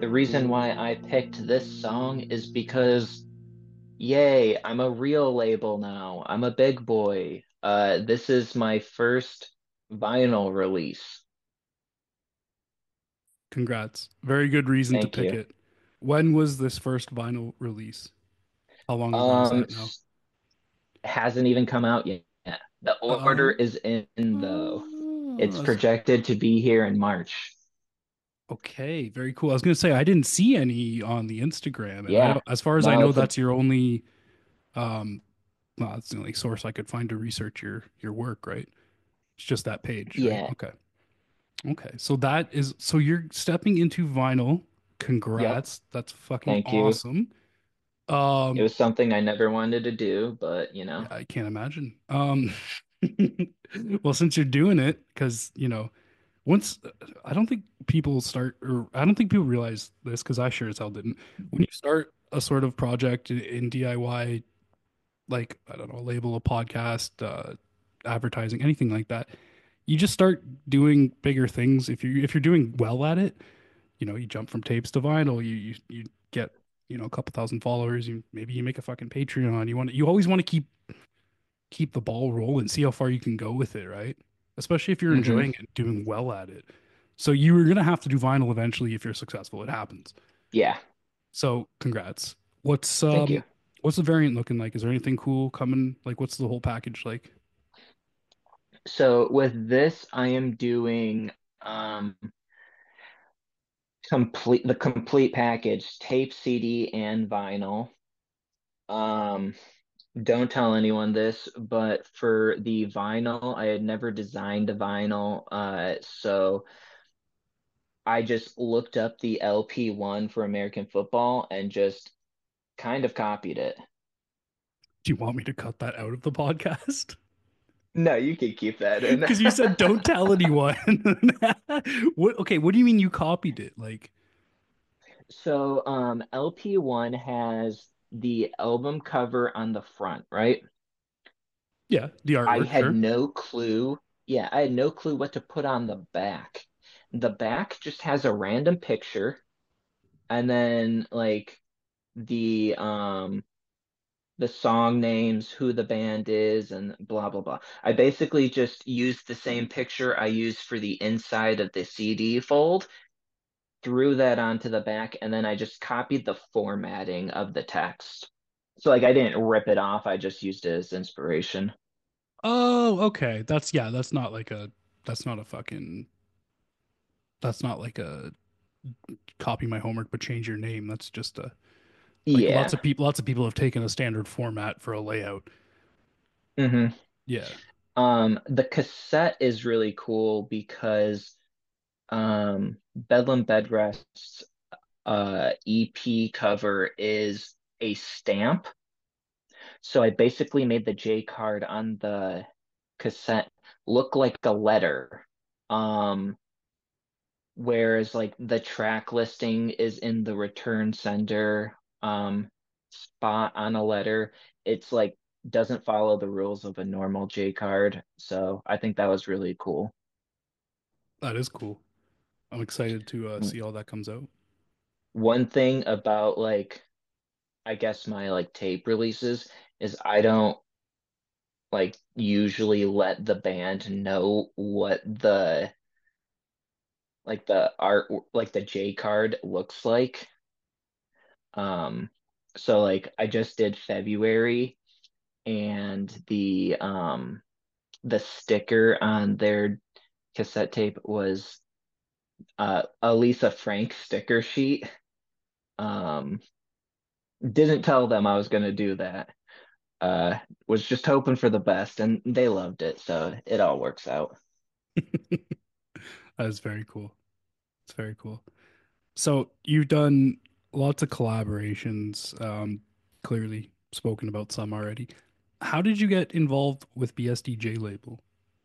the reason why I picked this song is because, yay, I'm a real label now. I'm a big boy. This is my first vinyl release. Congrats. Very good reason to Thank pick you. it. When was this first vinyl release? How long ago is Um, that now? s- hasn't even come out yet. The order Oh, is in though. It's oh, projected to be here in March. okay. Very cool. I was gonna say I didn't see any on the Instagram, and I Yeah. don't, as far as I No, know, it's a that's your only um, well, that's the only source I could find to research your work, right? It's just that page, right? yeah. Okay. Okay. So you're stepping into vinyl. Yep. Congrats. That's fucking Thank you. awesome. It Um, was something I never wanted to do, but yeah, I can't imagine. Well, since you're doing it, because once I don't think people start, or I don't think people realize this, because I sure as hell didn't. When you start a sort of project in DIY, like I don't know, a label, a podcast, advertising, anything like that, you just start doing bigger things. If you're doing well at it, you jump from tapes to vinyl. You get a couple thousand followers. You make a fucking Patreon. You always want to keep the ball rolling, see how far you can go with it, right? Especially if you're hmm enjoying it, doing well at it. So you were gonna have to do vinyl eventually if you're successful. It happens. yeah. So congrats. What's Thank you. um what's the variant looking like? Is there anything cool coming? Like what's the whole package like? So with this, I am doing um complete package, tape, CD, and vinyl. Um, don't tell anyone this, but for the vinyl, I had never designed a vinyl, so I just looked up the LP1 for American football and just kind of copied it. Do you want me to cut that out of the podcast? No, you can keep that in. Because you said don't tell anyone. What do you mean you copied it? Like, So, LP1 has the album cover on the front, right? yeah, the I artwork, had sure. no clue. Yeah, I had no clue what to put on the back. The back just has a random picture and then like the the song names, who the band is, and blah blah blah. I basically just used the same picture I used for the inside of the CD fold, threw that onto the back, and then I just copied the formatting of the text. So like I didn't rip it off, I just used it as inspiration. Oh, okay. That's not a fucking that's not like a copy my homework but change your name. That's just a like Yeah. lots of people have taken a standard format for a layout. hmm Yeah. The cassette is really cool because Bedlam Bedrest's EP cover is a stamp. So I basically made the J card on the cassette look like a letter. Um, whereas like the track listing is in the return sender spot on a letter. It's like doesn't follow the rules of a normal J card. So I think that was really cool. That is cool. I'm excited to see how that comes out. One thing about like I guess my like tape releases is I don't like usually let the band know what the art like the J card looks like. Um so like I just did February and the sticker on their cassette tape was a Lisa Frank sticker sheet. Um didn't tell them I was gonna do that. Was just hoping for the best and they loved it, so it all works out. That is very cool. It's very cool. So you've done lots of collaborations, clearly spoken about some already. How did you get involved with BSDJ label?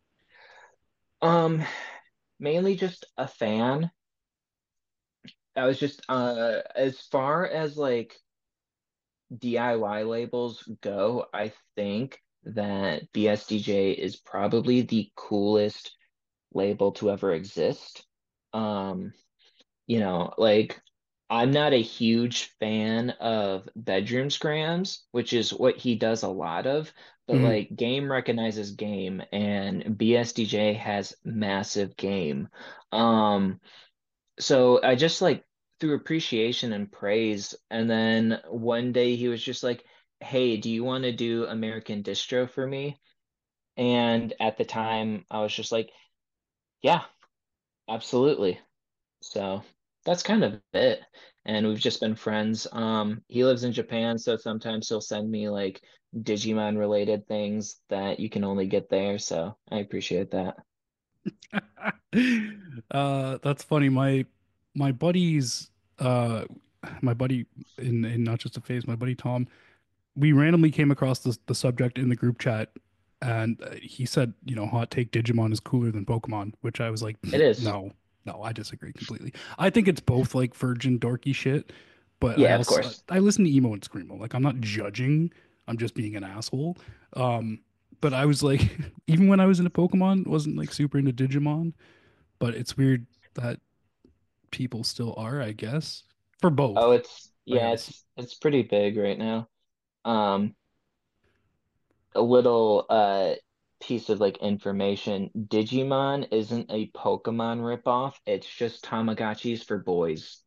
Um, mainly just a fan. I was just as far as like DIY labels go, I think that BSDJ is probably the coolest label to ever exist. Um, like I'm not a huge fan of bedroom scrams, which is what he does a lot of, but Mhm. like game recognizes game and BSDJ has massive game. Um, so I just like through appreciation and praise, and then one day he was just like, "Hey, do you want to do American Distro for me?" And at the time, I was just like, "Yeah, absolutely." So that's kind of it. And we've just been friends. He lives in Japan, so sometimes he'll send me like Digimon related things that you can only get there. So I appreciate that. That's funny. My buddies, uh, my buddy in not just a phase, my buddy Tom, we randomly came across the subject in the group chat, and he said, hot take, Digimon is cooler than Pokemon, which I was like, It is. no, no, I disagree completely. I think it's both like virgin dorky shit, but I Yeah, of also course. I listen to emo and screamo. Like I'm not judging, I'm just being an asshole. Um, but I was like, even when I was into Pokemon, wasn't like super into Digimon. But it's weird that people still are, I guess, for Oh, both. I yeah, gotta say. it's pretty big right now. Um, a little piece of like information. Digimon isn't a Pokemon ripoff. It's just Tamagotchis for boys.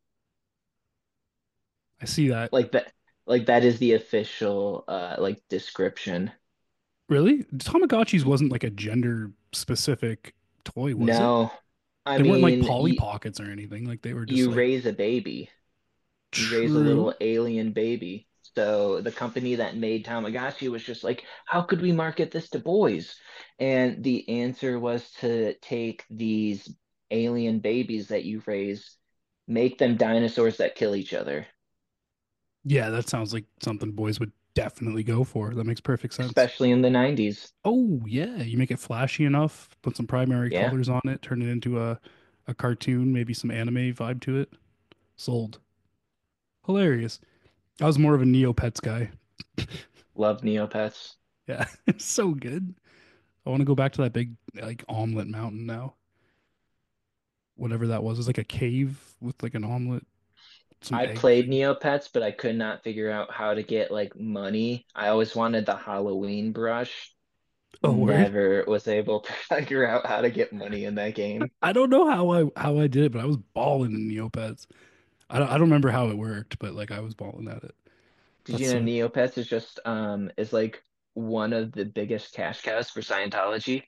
I see that. Like that like that is the official like description. Really? Tamagotchis wasn't like a gender specific toy, was it? No. I They weren't like mean, Polly Pockets or anything. Like they were just you like raise a baby. You raise a true. little alien baby. So the company that made Tamagotchi was just like, how could we market this to boys? And the answer was to take these alien babies that you raise, make them dinosaurs that kill each other, Yeah, that sounds like something boys would definitely go for. That makes perfect sense. especially in the 90s. Oh, yeah, you make it flashy enough, put some primary Yeah, colors on it, turn it into a cartoon, maybe some anime vibe to it. Sold. Hilarious. I was more of a Neopets guy. love Neopets. Yeah, it's so good. I want to go back to that big like omelet mountain now. Whatever that was. It was like a cave with like an omelet, some I egg played thing. Neopets, but I could not figure out how to get like money. I always wanted the Halloween brush. Oh, word. Never was able to figure out how to get money in that game. I don't know how I did it, but I was balling in Neopets. I don't remember how it worked, but like I was balling at it. Did That's you know so Neopets is just is like one of the biggest cash cows for Scientology?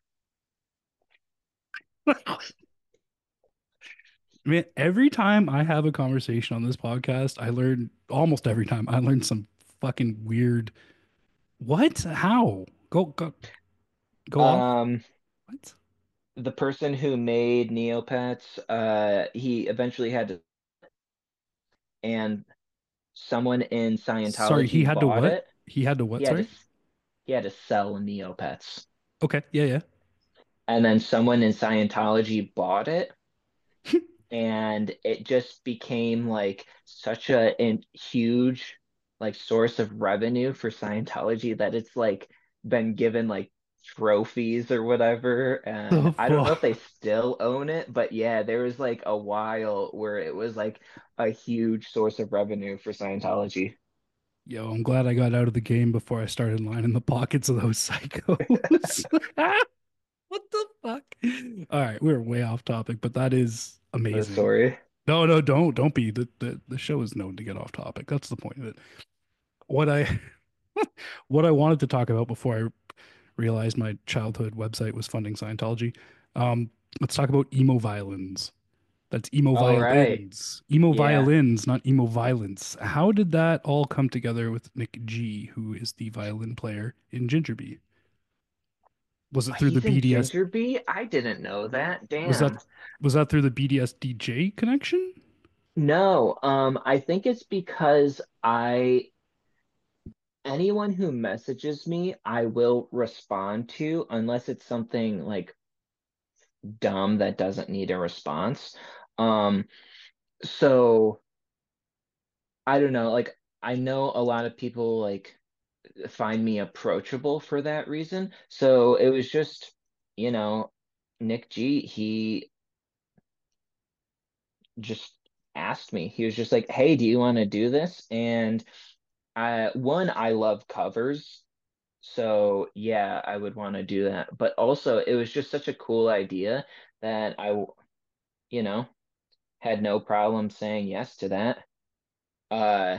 man, every time I have a conversation on this podcast, I learn almost every time I learn some fucking weird what? How? Go off? Um, What? the person who made Neopets, he eventually had to, and someone in Sorry, he Scientology had to bought what? it. He had to He what? had to Sorry? he had to sell Neopets, Okay. Yeah, yeah. and then someone in Scientology bought it and it just became like such a huge like source of revenue for Scientology that it's like been given like trophies or whatever. And The I don't know if they fuck? still own it, but yeah, there was like a while where it was like a huge source of revenue for Scientology. Yo, I'm glad I got out of the game before I started lining the pockets of those psychos. What the fuck? All right, we're way off topic, but that is The amazing. story. No, no, don't be. The show is known to get off topic. That's the point of it. What I what I wanted to talk about before I realized my childhood website was funding Scientology. Let's talk about emo violins. That's emo All right. violins. Emo Yeah. violins, not emo violence. How did that all come together with Nick G, who is the violin player in Gingerbee? Was it through the He's in BDS? Ginger Bee? I didn't know that. Was that Damn. was that through the BDS DJ connection? No, I think it's because I anyone who messages me, I will respond to unless it's something like dumb that doesn't need a response. Um, so I don't know, like I know a lot of people like find me approachable for that reason. So it was just, you know, Nick G, he just asked me. He was just like, "Hey, do you want to do this?" And I love covers, so yeah, I would want to do that. But also, it was just such a cool idea that you know, had no problem saying yes to that. Uh,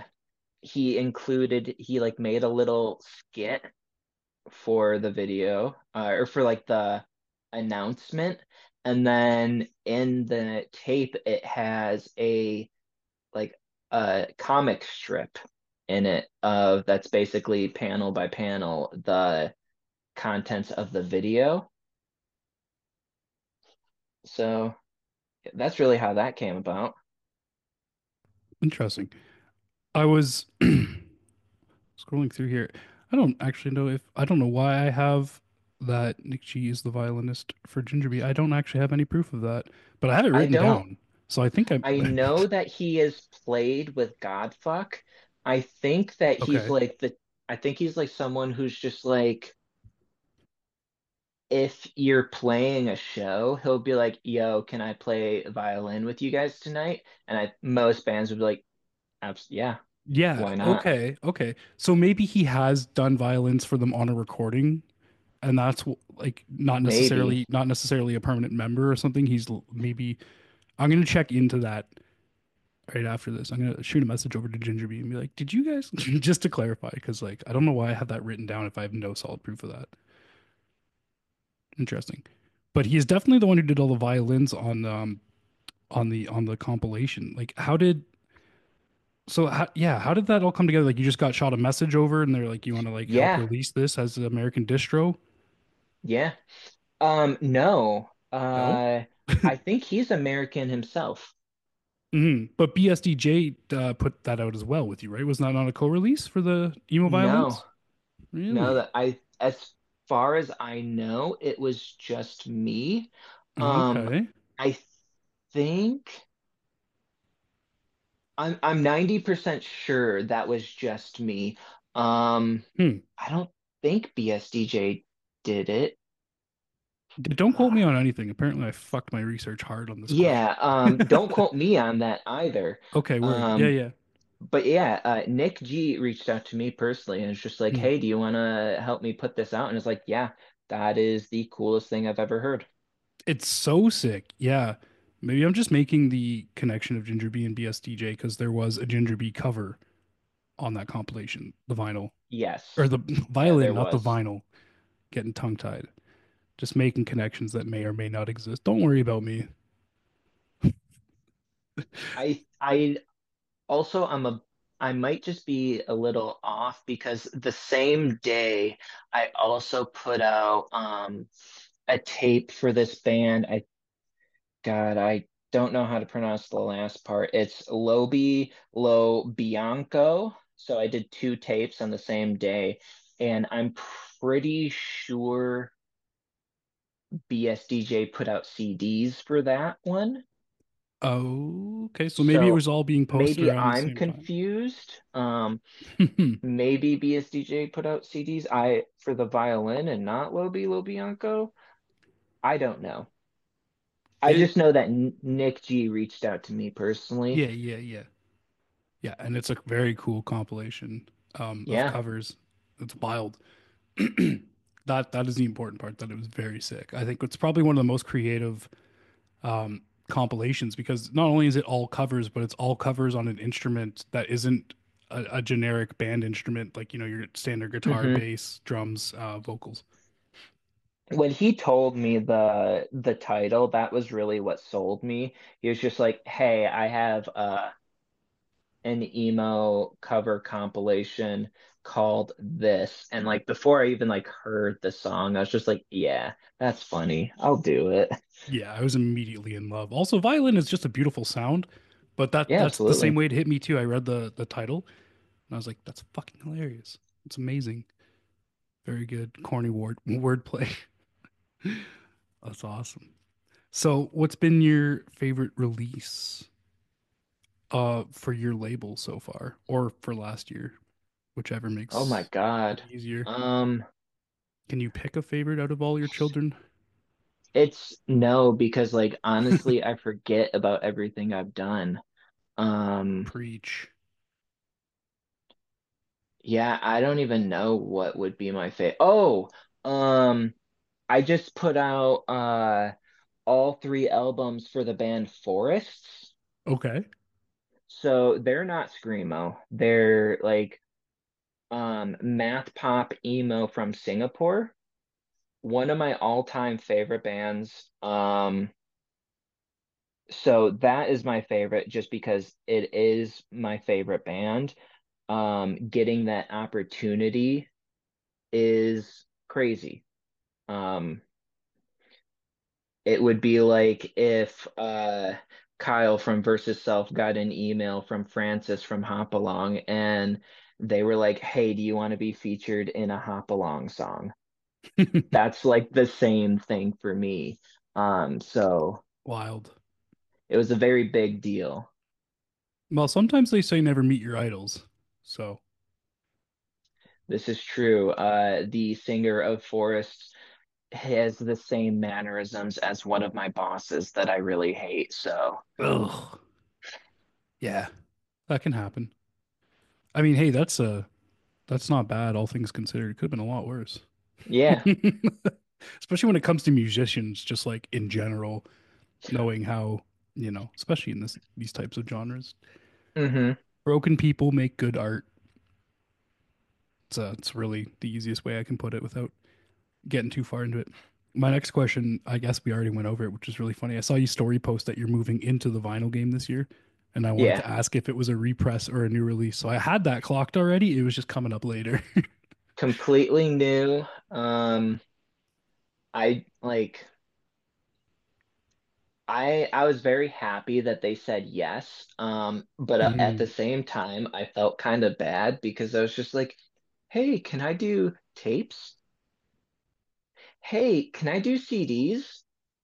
he like made a little skit for the video, or for like the announcement, and then in the tape it has like a comic strip in it of that's basically panel by panel the contents of the video. So that's really how that came about. Interesting. I was scrolling through here. I don't know why I have that Nick G is the violinist for Gingerby. I don't actually have any proof of that, but I have it I written don't down. So I think I I know that he has played with Godfuck. I think that he's okay. like the I think he's like someone who's just like if you're playing a show, he'll be like, "Yo, can I play violin with you guys tonight?" And I most bands would be like, Yeah, Yeah, why not?" okay, okay. So maybe he has done violins for them on a recording, and like Maybe. not necessarily a permanent member or something. Maybe I'm gonna check into that right after this. I'm gonna shoot a message over to Gingerby and be like, "Did you guys?" Just to clarify, because like I don't know why I have that written down if I have no solid proof of that. Interesting, but he is definitely the one who did all the violins on the compilation. Like, how did that all come together? Like, you just got shot a message over, and they're like, "You want to like help Yeah, release this as an American distro?" yeah. No. No. I think he's American himself. But BSDJ put that out as well with you, right? Was that not a co-release for the emo No. violins? No, Really? that I as far as I know, it was just me. Um, Okay. I think I'm 90% sure that was just me. Um, Hmm. I don't think BSDJ did it. Don't quote Uh, me on anything. Apparently, I fucked my research hard on this question. yeah, don't quote me on that either. Okay, word. Yeah, Um, yeah. but yeah, Nick G reached out to me personally and was just like, Hmm. "Hey, do you want to help me put this out?" And it's like, "Yeah, that is the coolest thing I've ever heard." It's so sick. Yeah. Maybe I'm just making the connection of Ginger B and BSDJ because there was a Ginger B cover on that compilation, the vinyl. Or Yes. the Yeah, violin, there not the was. vinyl. Getting tongue tied. Just making connections that may or may not exist. Don't worry about me. I also I might just be a little off because the same day I also put out a tape for this band. I don't know how to pronounce the last part. It's Lobi Lo Bianco. So I did two tapes on the same day, and I'm pretty sure BSDJ put out CDs for that one. Oh, okay. So maybe it So was all being posted maybe around the I'm same time. confused. Maybe BSDJ put out CDs I for the violin and not Lobi Lobianco. I don't know. I It, just know that Nick G reached out to me personally. yeah, yeah, yeah. Yeah, and it's a very cool compilation of Yeah. covers. It's wild. That is the important part, that it was very sick. I think it's probably one of the most creative compilations because not only is it all covers, but it's all covers on an instrument that isn't a generic band instrument like, your standard guitar, hmm bass, drums, vocals. When he told me the title, that was really what sold me. He was just like, "Hey, I have an emo cover compilation called this." And like before I even like heard the song, I was just like, "Yeah, that's funny. I'll do it." Yeah, I was immediately in love. Also, violin is just a beautiful sound, but Yeah, that's the same absolutely. way it hit me too. I read the title and I was like, that's fucking hilarious. It's amazing. Very good. Corny wordplay. That's awesome. So, what's been your favorite release for your label so far or for last year, whichever Oh my makes it God. easier. Um, Can you pick a favorite out of all your children? it's no, because like honestly, I forget about everything I've done. Um, Preach. yeah, I don't even know what would be my favorite. Oh, um, I just put out all three albums for the band Forests. Okay. So they're not screamo. They're like math pop emo from Singapore. One of my all-time favorite bands. So that is my favorite just because it is my favorite band. Getting that opportunity is crazy. Um, it would be like if Kyle from Versus Self got an email from Francis from Hopalong and they were like, "Hey, do you want to be featured in a Hopalong song?" That's like the same thing for me. So Wild. it was a very big deal. Well, sometimes they say never meet your idols. So, This is true. The singer of Forest has the same mannerisms as one of my bosses that I really hate. So, ugh. Yeah, that can happen. I mean, hey, that's not bad, all things considered. It could have been a lot worse. yeah. Especially when it comes to musicians, just like in general, knowing how, especially in these types of genres, Hmm. broken people make good art. It's really the easiest way I can put it without getting too far into it. My next question, I guess we already went over it, which is really funny. I saw you story post that you're moving into the vinyl game this year, and I wanted Yeah. to ask if it was a repress or a new release. So I had that clocked already. It was just coming up later. Completely new. I like I was very happy that they said yes. But at the Mm. same time, I felt kind of bad because I was just like, "Hey, can I do tapes? Hey, can I do CDs?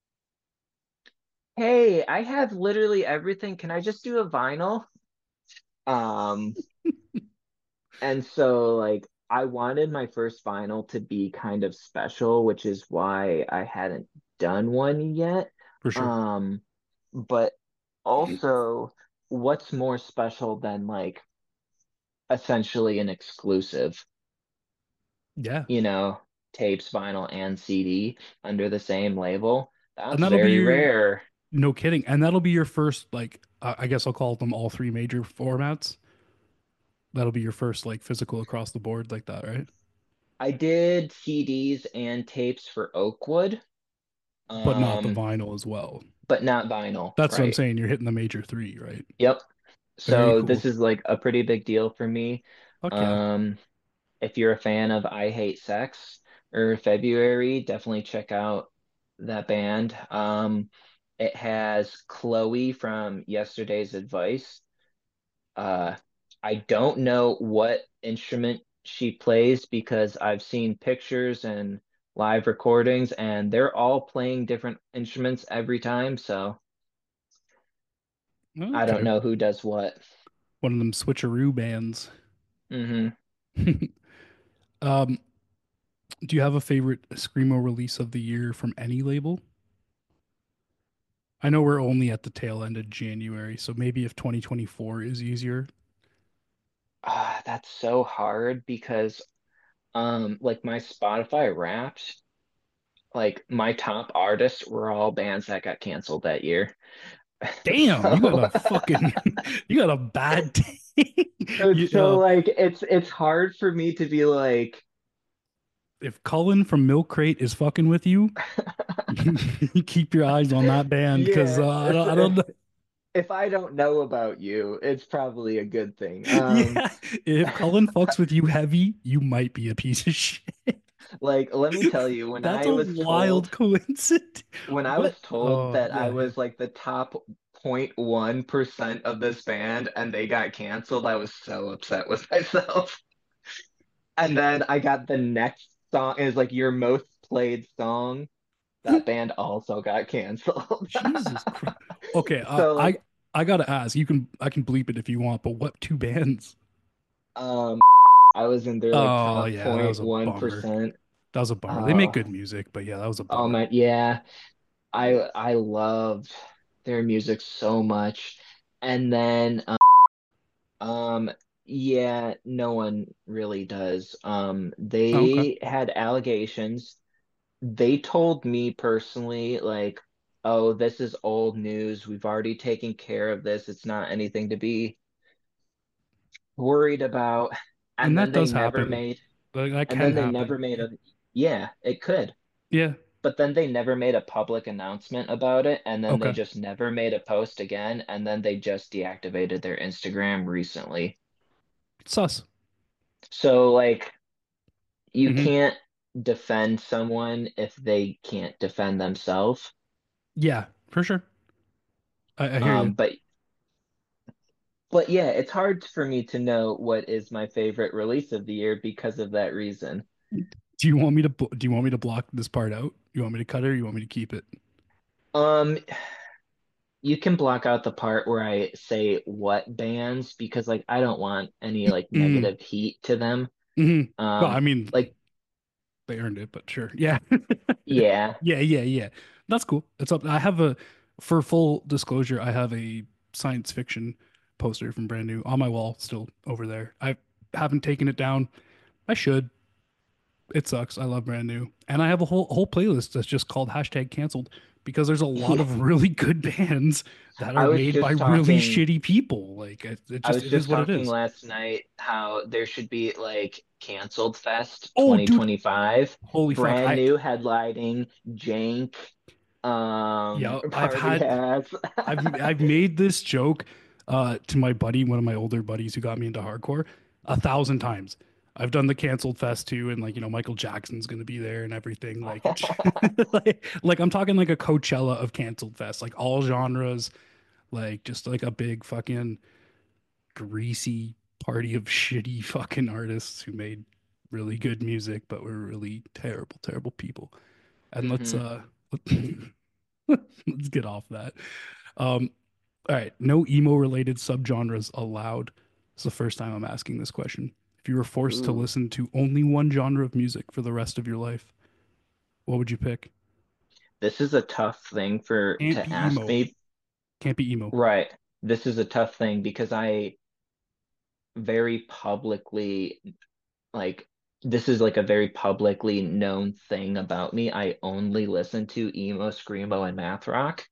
Hey, I have literally everything. Can I just do a vinyl?" Um, and so like I wanted my first vinyl to be kind of special, which is why I hadn't done one yet. For sure. Um, but also, what's more special than like essentially an exclusive, Yeah. you know, tapes, vinyl, and CD under the same label? And That's that'll be very your, rare. no kidding. And that'll be your first, like, I guess I'll call them all three major formats. That'll be your first, like, physical across the board like that, right? I did CDs and tapes for Oakwood, But not the um, vinyl as well. but not vinyl, That's what I'm right? saying. You're hitting the major three, right? Yep. Very So this cool. is like a pretty big deal for me. Fuck yeah. Um, if you're a fan of I Hate Sex or February, definitely check out that band. It has Chloe from Yesterday's Advice. Uh, I don't know what instrument she plays because I've seen pictures and live recordings, and they're all playing different instruments every time. So I don't Okay. know who does what. One of them switcheroo bands. Hmm. Um, do you have a favorite screamo release of the year from any label? I know we're only at the tail end of January, so maybe if 2024 is easier. That's so hard because like my Spotify Wrapped, like my top artists were all bands that got canceled that year. Damn, you got So a fucking you got a bad day. so like it's hard for me to be like If Cullen from Milk Crate is fucking with you, keep your eyes on that band because yeah, I don't know. if I don't know about you, it's probably a good thing. Yeah, if Cullen fucks with you heavy, you might be a piece of shit. Like let me tell you, That's a wild coincidence. when I What? was told Oh, that I yeah, yeah. was like the top 0.1% of this band and they got canceled, I was so upset with myself. And then I got the next song is like your most played song. That band also got canceled. Jesus Christ. Okay, So like I gotta ask. I can bleep it if you want, but what two bands? um I was in their like Oh top yeah, that was a bummer. 0.1%. That was a bummer. They make Uh good music, but yeah, that was a oh bummer. man, yeah. I loved their music so much. And then um yeah, no one really does. Oh, okay. They had allegations. They told me personally, like, oh, this is old news. We've already taken care of this. It's not anything to be worried about. And And that then they does never happen. made, Like that and can then they never happen. made a, yeah, it could. Yeah. But then they never made a public announcement about it. And then they Okay. just never made a post again. And then they just deactivated their Instagram recently. Sus. So, like, you Hmm. can't defend someone if they can't defend themselves. Yeah, for sure. I hear you. Um, but but yeah, it's hard for me to know what is my favorite release of the year because of that reason. Do you want me to block this part out? You want me to cut it or you want me to keep it? Um, you can block out the part where I say what bands because like I don't want any like Mm, negative heat to them. hmm. Well, Um, I mean, like they earned it, but sure. Yeah. yeah. Yeah. That's cool. It's up. For full disclosure, I have a science fiction poster from Brand New on my wall still over there. I haven't taken it down. I should. It sucks. I love Brand New. And I have a whole playlist that's just called hashtag canceled because there's a lot Yeah. of really good bands that I are was made by just really talking shitty people. Like I was it is just what it talking is. last night how there should be like Canceled Fest Oh, dude. 2025, Holy fuck. brand new headlining, Jank, Yeah, Party Hats. I've made this joke to my buddy, one of my older buddies who got me into hardcore, 1,000 times. I've done the canceled fest too, and like Michael Jackson's gonna be there and everything. Like it's like I'm talking like a Coachella of canceled fest, like all genres, like just like a big fucking greasy party of shitty fucking artists who made really good music, but were really terrible, terrible people. And hmm let's get off that. Um, all right, no emo related subgenres allowed. It's the first time I'm asking this question. If you were forced to Ooh, listen to only one genre of music for the rest of your life, what would you pick? this is a tough thing for Can't to be ask emo. me. Can't be emo. Right. This is a tough thing because I very publicly like this is like a very publicly known thing about me. I only listen to emo, screamo, and math rock.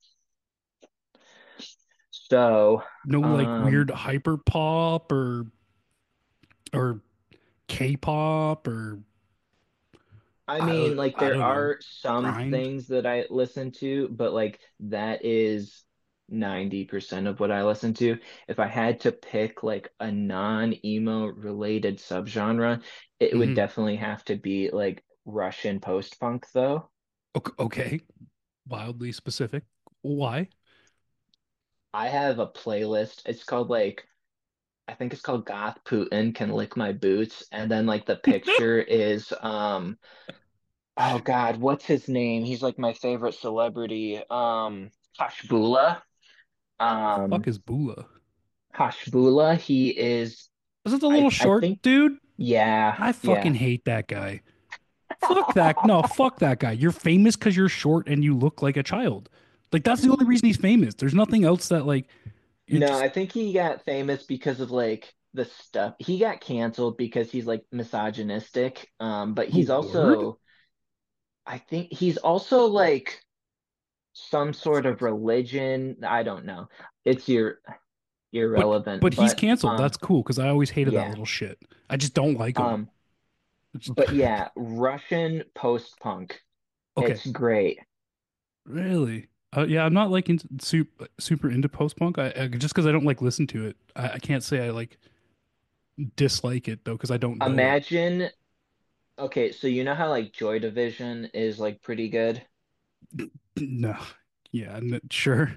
So, No like um, weird hyper pop or K-pop or I mean, like I there don't know, are some grind. things that I listen to, but like that is 90% of what I listen to. If I had to pick like a non-emo related subgenre, it would Hmm. definitely have to be like Russian post-punk though. Okay, wildly specific. Why? I have a playlist. It's called like I think it's called Goth Putin Can Lick My Boots, and then like the picture is oh God, what's his name? He's like my favorite celebrity. Hashbula. The fuck Um, is Bula? Hashbula. He is. Is it the I little I short think. dude? Yeah, I yeah. fucking hate that guy. Fuck that. No, fuck that guy. You're famous because you're short and you look like a child. Like that's the only reason he's famous. There's nothing else that like it No, just. I think he got famous because of like the stuff. He got canceled because he's like misogynistic. But Oh, he's word. also. I think he's also like some sort of religion. I don't know. It's But irrelevant, he's but canceled. That's cool because I always hated that yeah. little shit. I just don't like him. Um, It's- but yeah, Russian post-punk. okay, It's great. really. Yeah, I'm not like super into post punk. Just because I don't like listen to it. I can't say I like dislike it though because I don't know it. Imagine, okay, so you know how like Joy Division is like pretty good? No. Yeah, sure.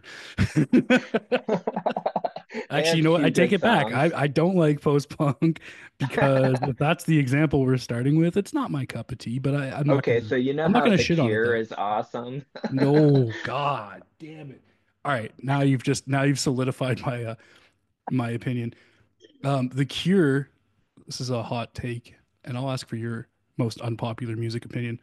They Actually, have you know what? I two take good it back. songs. I don't like post punk because if that's the example we're starting with, it's not my cup of tea. But Okay, so you know I'm not how gonna The shit on it Cure though. is awesome? No, God damn it! All right, now you've solidified my opinion. The Cure. This is a hot take, and I'll ask for your most unpopular music opinion.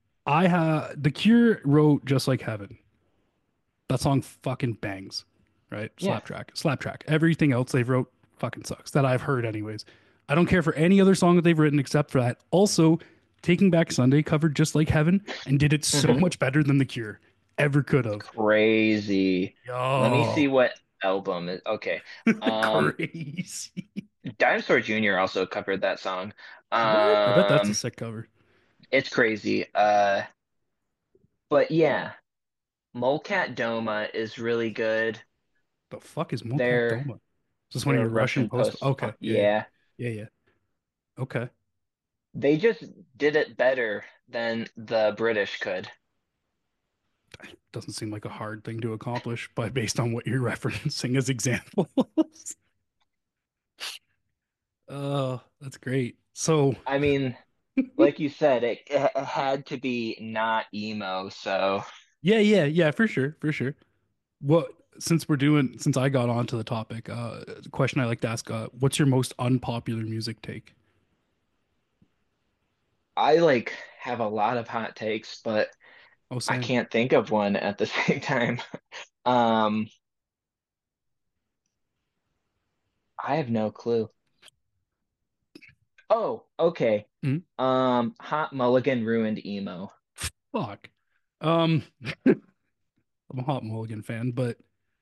The Cure wrote "Just Like Heaven." That song fucking bangs. right? Yeah. Slap track. Everything else they've wrote fucking sucks that I've heard, anyways. I don't care for any other song that they've written except for that. Also, Taking Back Sunday covered Just Like Heaven and did it so Hmm. much better than The Cure ever could have. Crazy. Let me see Yo, what album is. Okay. Um, crazy. Dinosaur Jr. also covered that song. What? I bet that's a Um, sick cover. it's crazy. But yeah, Molcat Doma is really good. The fuck is Mokat They're Doma? Is this one of they're your Russian Russian post? Okay, post-punk. yeah, yeah, Yeah. yeah, yeah. Okay, They just did it better than the British could. doesn't seem like a hard thing to accomplish, but based on what you're referencing as examples. That's great. So, I mean, like you said, it had to be not emo, so yeah, yeah, yeah, for sure, for sure. What since I got onto the topic, the question I like to ask, what's your most unpopular music take? I like have a lot of hot takes, but Oh, I same. can't think of one at the same time. Um, I have no clue. Oh, okay. Mhm. Hot Mulligan ruined emo. Fuck. Um, I'm a Hot Mulligan fan, but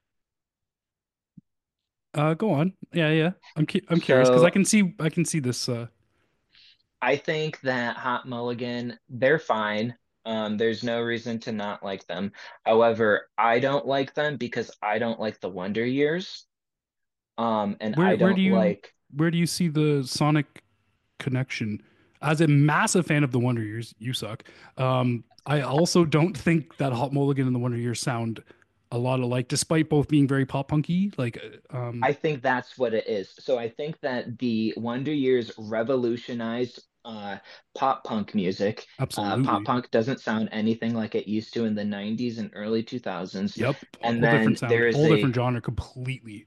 go on. Yeah, yeah. I'm curious because So I can see this. I think that Hot Mulligan, they're fine. There's no reason to not like them. However, I don't like them because I don't like the Wonder Years. And I don't like, Where do you see the Sonic connection? As a massive fan of the Wonder Years, you suck. I also don't think that Hot Mulligan and the Wonder Years sound a lot alike, despite both being very pop punky. I think that's what it is. So I think that the Wonder Years revolutionized pop punk music. Pop Absolutely. punk doesn't sound anything like it used to in the 90s and early 2000s. Yep. And Whole then different sound, there's whole a different genre completely.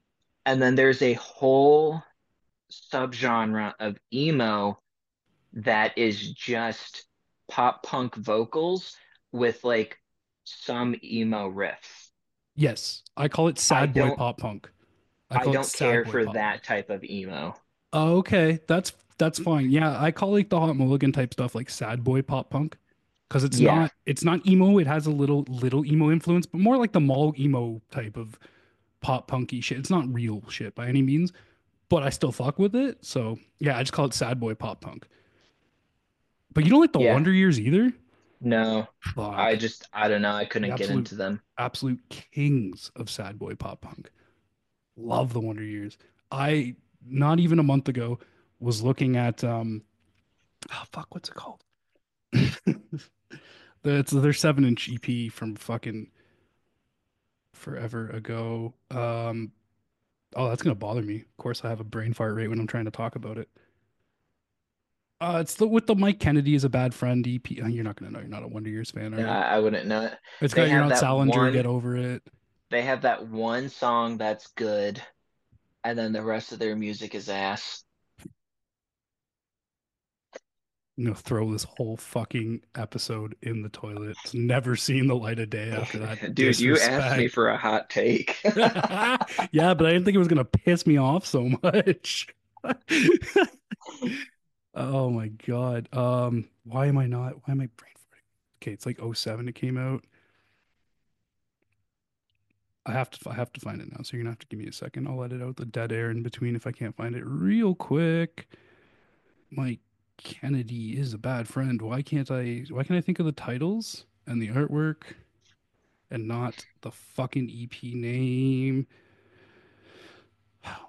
whole subgenre of emo that is just pop punk vocals with like some emo riffs. Yes, I call it I sad boy don't pop punk. I I call it don't sad care boy for pop that punk. type of emo. Oh, okay, that's fine. Yeah, I call like the Hot Mulligan type stuff like sad boy pop punk because Yeah. it's not emo. It has a little emo influence, but more like the mall emo type of pop punky shit. It's not real shit by any means, but I still fuck with it. So yeah, I just call it sad boy pop punk. But you don't like the Yeah. Wonder Years either? No. Fuck. I don't know. I The couldn't get into them. absolute kings of sad boy pop punk. Love the Wonder Years. I not even a month ago was looking at oh, fuck, what's it called? It's their 7-inch EP from fucking forever ago. Oh, that's gonna bother me. Of course, I have a brain fart right when I'm trying to talk about it. It's the with the Mike Kennedy is a bad friend EP. You're not gonna know. You're not a Wonder Years fan, are Yeah, you? I wouldn't know it. It's They got You're have Not that Salinger. Get one over it. they have that one song that's good, and then the rest of their music is ass. I'm gonna throw this whole fucking episode in the toilet. It's never seen the light of day after that Dude, you asked me disrespect. for a hot take. Yeah, but I didn't think it was gonna piss me off so much. Oh my God. Why am I brain farting? Okay, it's like '07 it came out. I have to find it now. So you're gonna have to give me a second. I'll edit out the dead air in between if I can't find it real quick. Mike Kennedy is a bad friend. Why can't I think of the titles and the artwork and not the fucking EP name? Oh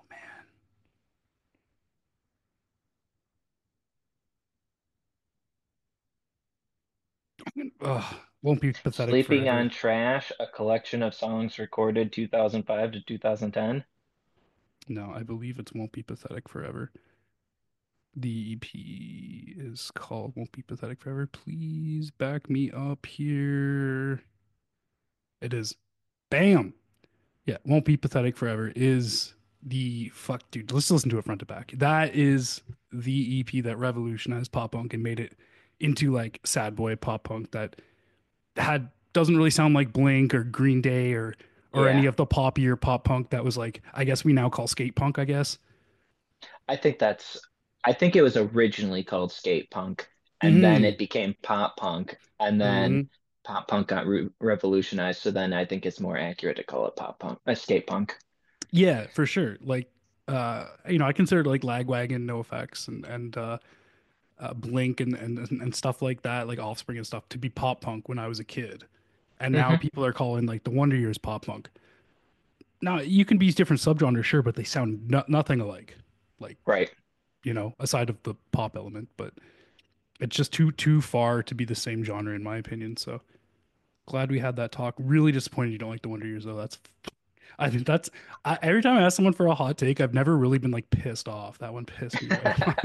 man. Ugh, won't be pathetic Sleeping on forever. Trash, a collection of songs recorded 2005 to 2010. No, I believe it's Won't Be Pathetic Forever. The EP is called Won't Be Pathetic Forever. Please back me up here. It is. Bam. Yeah, Won't Be Pathetic Forever is the fuck, dude. Let's listen to it front to back. That is the EP that revolutionized pop punk and made it into like sad boy pop punk that had doesn't really sound like Blink or Green Day or any Yeah. of the poppier pop punk that was like, I guess we now call skate punk, I guess. I think that's I think it was originally called skate punk and then Mm, it became pop punk and then mm, pop punk got revolutionized. So then I think it's more accurate to call it pop punk, skate punk. yeah, for sure. Like, I considered like Lagwagon, NoFX, and Blink and stuff like that, like Offspring and stuff, to be pop punk when I was a kid. And now Hmm. people are calling like the Wonder Years pop punk. Now you can be different subgenres, sure, but they sound nothing alike. Like, Right. aside of the pop element, but it's just too far to be the same genre in my opinion. So glad we had that talk. Really disappointed you don't like the Wonder Years though. I think every time I ask someone for a hot take, I've never really been like pissed off. That one pissed me right off.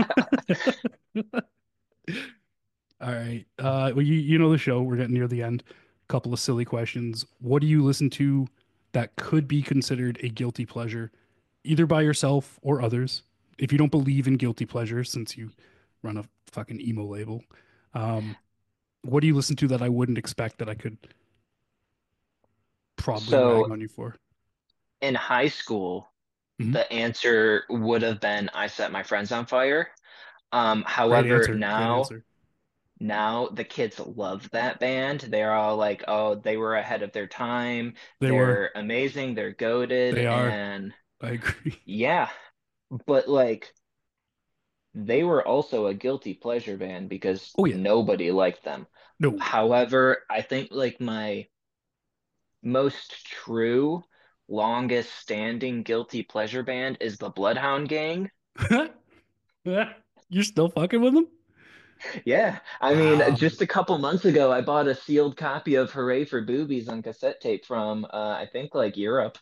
All right. Well, you know the show. We're getting near the end. Couple of silly questions. What do you listen to that could be considered a guilty pleasure, either by yourself or others? If you don't believe in guilty pleasure, since you run a fucking emo label, um, what do you listen to that I wouldn't expect that I could probably rag So on you for? in high school, Mhm. the answer would have been I set my friends on fire. Great However, answer. Great now answer. now the kids love that band. They're all like, oh, they were ahead of their time. They were. They're amazing. They're goated. They are. And I agree. yeah, but like they were also a guilty pleasure band because Oh yeah. nobody liked them. No. However, I think like my most true, longest standing guilty pleasure band is the Bloodhound Gang. You're still fucking with them? Yeah, I mean, Wow. just a couple months ago, I bought a sealed copy of Hooray for Boobies on cassette tape from, I think, like Europe,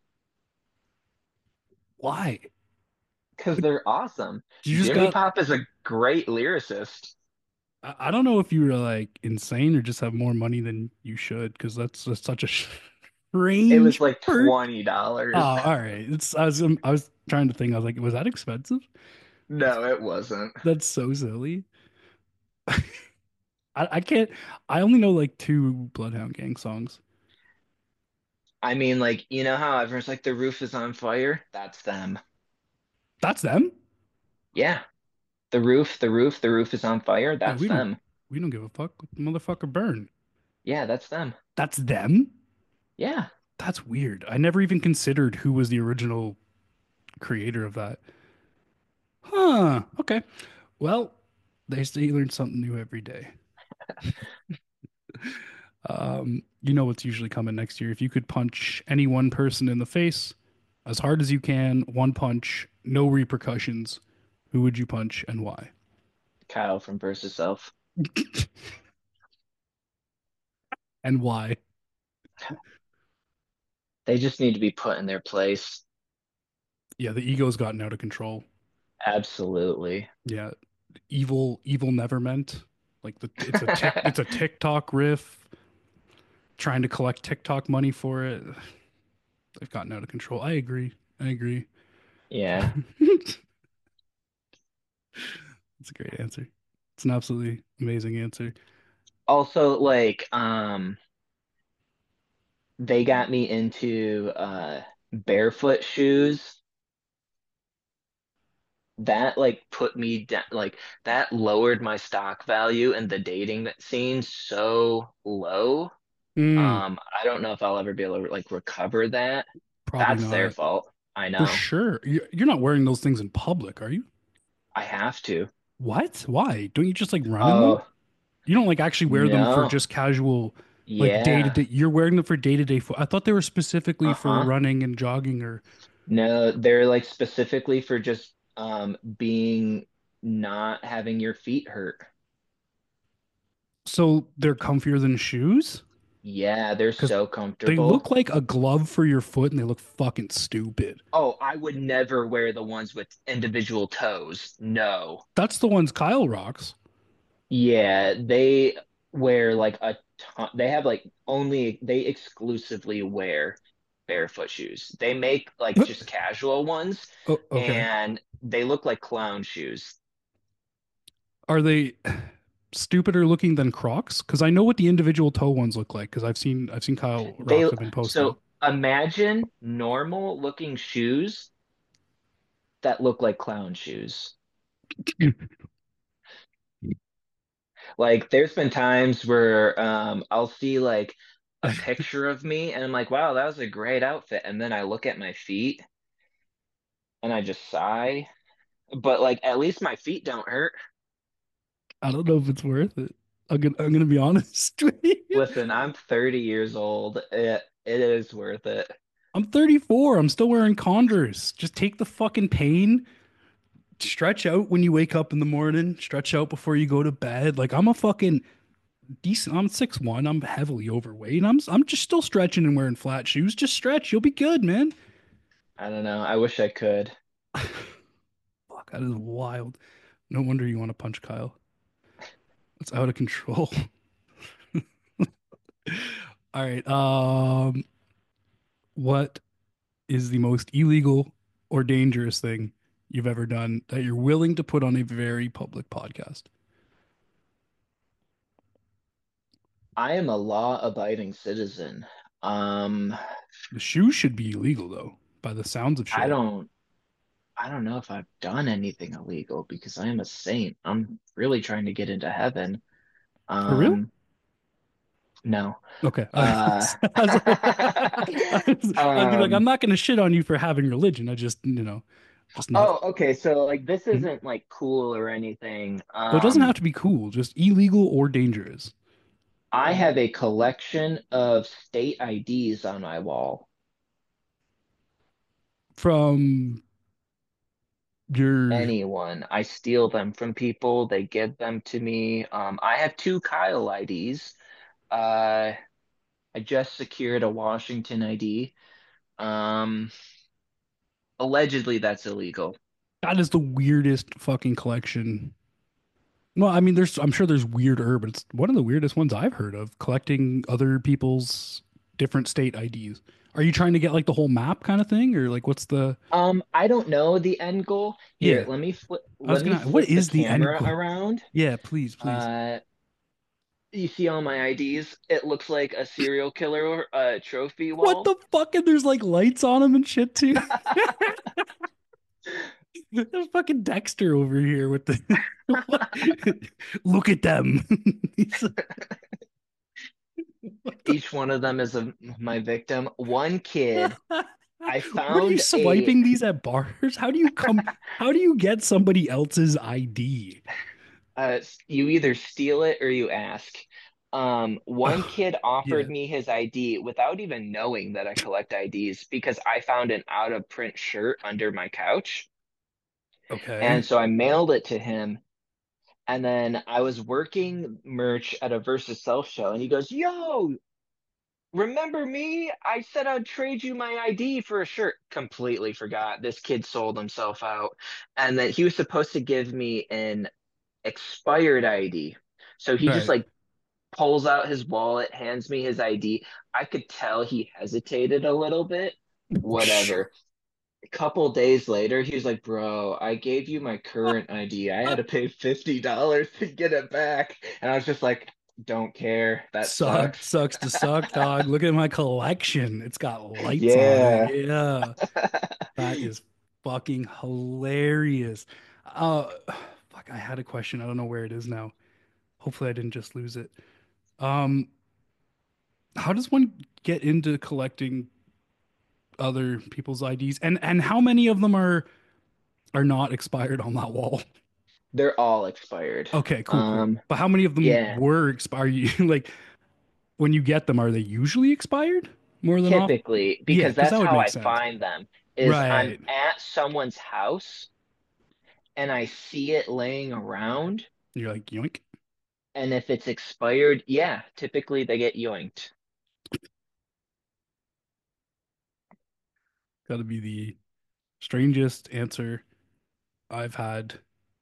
Why? because they're awesome. You just Jimmy got. Pop is a great lyricist. I don't know if you were like insane or just have more money than you should, because that's such a It was strange like perk. Oh, $20. all right. I was trying to think. I was like, was that expensive? No, it wasn't. That's so silly. I can't. I only know like two Bloodhound Gang songs. I mean, like, you know how everyone's like, the roof is on fire? That's them. That's them. Yeah, the roof is on fire. Yeah, That's them. we don't give a fuck. Let the motherfucker burn. Yeah, that's them. That's them. Yeah. That's weird. I never even considered who was the original creator of that. Huh. Okay. Well, they say you learn something new every day. You know what's usually coming next year. If you could punch any one person in the face as hard as you can, one punch, no repercussions, who would you punch and why? Kyle from Versus Self. And why? They just need to be put in their place. Yeah, the ego's gotten out of control. Absolutely. Yeah, evil never meant. Like it's a TikTok riff trying to collect TikTok money for it. They've gotten out of control. I agree. I agree. Yeah. It's a great answer. It's an absolutely amazing answer. Also, like, they got me into barefoot shoes. That like put me down, like that lowered my stock value in the dating scene so low. Mm, I don't know if I'll ever be able to like recover that. probably That's their not. fault. I For know. sure. You're not wearing those things in public, are you? I have to. What? Why? Don't you just like run in them? Oh, You don't like actually wear them for no. just casual, like day to Yeah. day. You're wearing them for day to day. I thought they were specifically for Uh-huh. running and jogging or No, they're like specifically for just being not having your feet hurt. so they're comfier than shoes Yeah, they're because so they comfortable. look like a glove for your foot and they look fucking stupid. Oh, I would never wear the ones with individual toes. No. That's the ones Kyle rocks. Yeah, they wear like a ton. They have like only they exclusively wear barefoot shoes. They make like just casual ones Oh, okay. and they look like clown shoes. Are they stupider looking than Crocs? Because I know what the individual toe ones look like because I've seen Kyle rock They them and post so them. Imagine normal looking shoes that look like clown shoes. Like there's been times where I'll see like a picture of me and I'm like, wow, that was a great outfit. And then I look at my feet and I just sigh. But like at least my feet don't hurt. I don't know if it's worth it. I'm gonna be honest with you. Listen, I'm 30 years old. It is worth it. I'm 34. I'm still wearing Converse. Just take the fucking pain. Stretch out when you wake up in the morning. Stretch out before you go to bed. Like I'm a fucking decent. I'm 6'1". I'm heavily overweight. And I'm just still stretching and wearing flat shoes. Just stretch. You'll be good, man. I don't know. I wish I could. Fuck, that is wild. No wonder you want to punch Kyle. It's out of control. All right. What is the most illegal or dangerous thing you've ever done that you're willing to put on a very public podcast? I am a law-abiding citizen. Um, The shoes should be illegal though, by the sounds of I shit. don't I don't know if I've done anything illegal because I am a saint. I'm really trying to get into heaven. For real? Um, no. Okay. Uh, I'd be like, I'm um, not going to shit on you for having religion. I just, just not. oh, okay. So like this Mhm. isn't like cool or anything. Well, it doesn't have to be cool, just illegal or dangerous. I have a collection of state IDs on my wall. From your, Anyone. I steal them from people. They give them to me. I have two Kyle IDs. Uh, I just secured a Washington ID. Um, Allegedly that's illegal. that is the weirdest fucking collection. Well, I mean, I'm sure there's weirder, but it's one of the weirdest ones I've heard of, collecting other people's different state IDs. Are you trying to get like the whole map kind of thing, or like what's the? I don't know the end goal. Here, Yeah, I was let me gonna. What flip the is the end camera goal? around. Yeah, please, please. Uh, you see all my IDs? It looks like a serial killer trophy What wall. the fuck? And there's like lights on them and shit too. There's fucking Dexter over here with the. Look at them. What the Each one of them is my victim. One kid, what I are you found a swiping these at bars? How do you come? How do you get somebody else's ID? you either steal it or you ask. One Oh, kid offered yeah. me his ID without even knowing that I collect IDs because I found an out of print shirt under my couch. Okay. And so I mailed it to him. And then I was working merch at a Versus Self show, and he goes, "Yo, remember me? I said I'd trade you my ID for a shirt." Completely forgot. This kid sold himself out. And then he was supposed to give me an expired ID. So he just Right. like pulls out his wallet, hands me his ID. I could tell he hesitated a little bit. Sure. Whatever. A couple days later, he was like, "Bro, I gave you my current ID. I had to pay $50 to get it back." And I was just like, "Don't care. That sucks." Sucks to suck, dog. Look at my collection. It's got lights on it. Yeah. Yeah. That is fucking hilarious. Uh, fuck, I had a question. I don't know where it is now. Hopefully I didn't just lose it. Um, how does one get into collecting other people's IDs? And how many of them are not expired on that wall? They're all expired. Okay, cool. But how many of them Yeah, were expired? Like when you get them, are they usually expired more than off? typically, Yeah, because because that that's would how make I sense. find them, is I'm Right. at someone's house and I see it laying around. You're like, yoink. And if it's expired, yeah, typically they get yoinked. Got to be the strangest answer I've had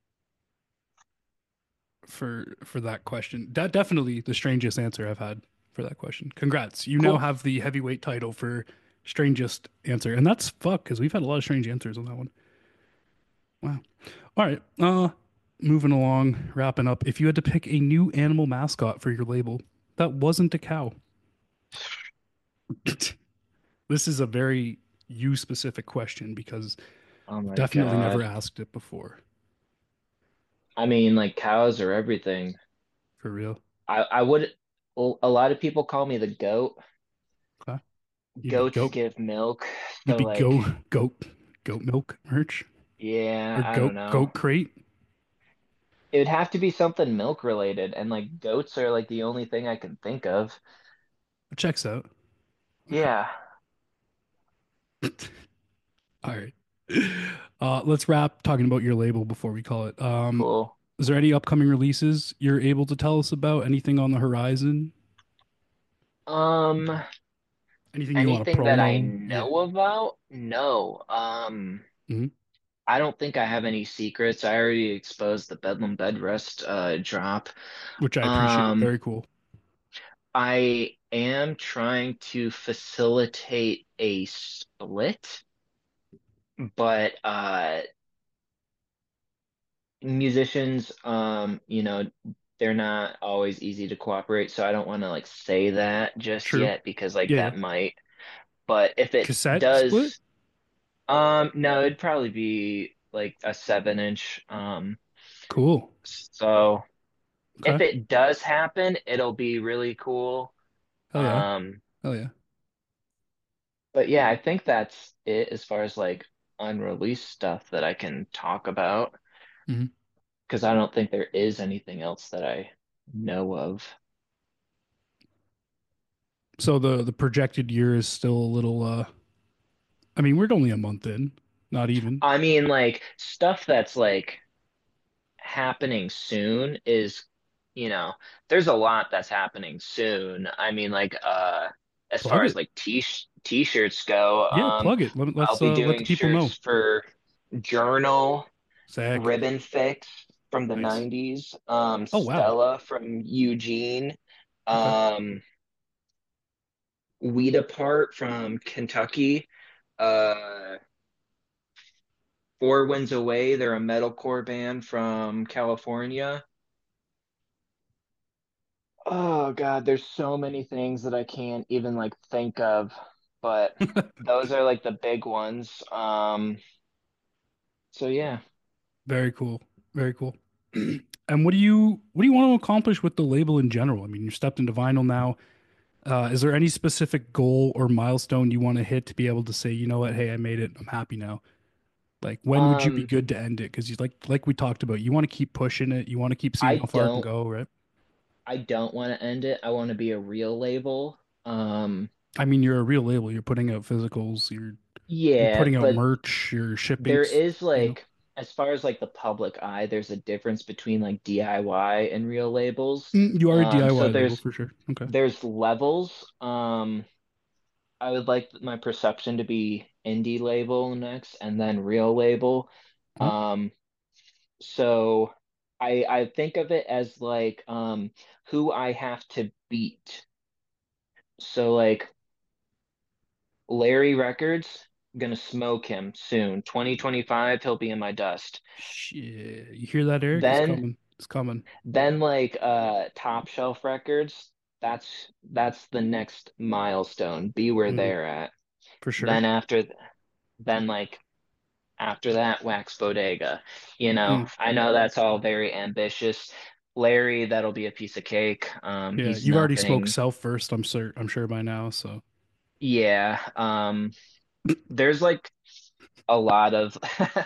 for that question. That definitely the strangest answer I've had for that question. Congrats. You now Cool. have the heavyweight title for strangest answer. And that's fuck because we've had a lot of strange answers on that one. Wow. All right. Moving along, wrapping up. If you had to pick a new animal mascot for your label that wasn't a cow, This is a very you specific question because Oh I've my definitely never God. asked it before. I mean, like cows are everything. For real. I would, well, a lot of people call me the goat. Okay. You'd be Goats goat. give milk. You'd So be like, goat milk merch yeah, or I don't know. goat crate. It would have to be something milk related, and like goats are like the only thing I can think of. It checks out. Okay. Yeah, All right. Let's wrap talking about your label before we call it. cool. Is there any upcoming releases you're able to tell us about? Anything on the horizon? Um, Anything you want to Anything that I promo? Yeah. know about? No. Hmm. I don't think I have any secrets. I already exposed the Bedlam Bedrest drop. Which I appreciate. Um, Very cool. I am trying to facilitate a split, but musicians, they're not always easy to cooperate, so I don't want to like say that just True. yet because like Yeah, yeah. that might. But if it Cassette split? does, no, it'd probably be like a 7 inch. Cool. So if Okay. it does happen, it'll be really cool. Hell yeah. Um, Hell yeah. but yeah, I think that's it as far as like unreleased stuff that I can talk about Hmm. because I don't think there is anything else that I know of. So the projected year is still a little I mean, we're only a month in, not even. I mean, like stuff that's like happening soon is, you know, there's a lot that's happening soon. I mean, like as Plug far as it. like t-shirts go, Yeah, plug it. I'll be Let the doing people know. shirts for Journal, Zach. Ribbon Fix from the Nice. 90s, Oh wow. Stella from Eugene, Okay. um, Weed Apart from Kentucky, uh, Four Winds Away, they're a metalcore band from California. Oh God, there's so many things that I can't even like think of, but those are like the big ones. So yeah. Very cool. Very cool. And what do you want to accomplish with the label in general? I mean, you're stepped into vinyl now. Is there any specific goal or milestone you want to hit to be able to say, you know what, hey, I made it. I'm happy now. Like, when would you be Um, good to end it? Because you like we talked about, you want to keep pushing it. You want to keep seeing I how far it can don't go, right? I don't want to end it. I want to be a real label. I mean, you're a real label. You're putting out physicals. You're Yeah, putting out but merch. You're shipping. there is You know, like as far as like the public eye, there's a difference between like DIY and real labels. You are a So DIY label for sure. Okay. there's levels. I would like my perception to be indie label next and then real label. Huh? Um, so I think of it as like who I have to beat. So like Larry Records, gonna smoke him soon. 2025, he'll be in my dust. Shit. You hear that, Eric? It's Then coming. It's coming. like Top Shelf Records, that's the next milestone. Be where Mhm. they're at. For sure. Then then like after that, Wax Bodega. Mm. I know that's all very ambitious. Larry, that'll be a piece of cake. Yeah, He's you've not already smoked getting, self first. I'm sure by now. So yeah. There's like a lot of,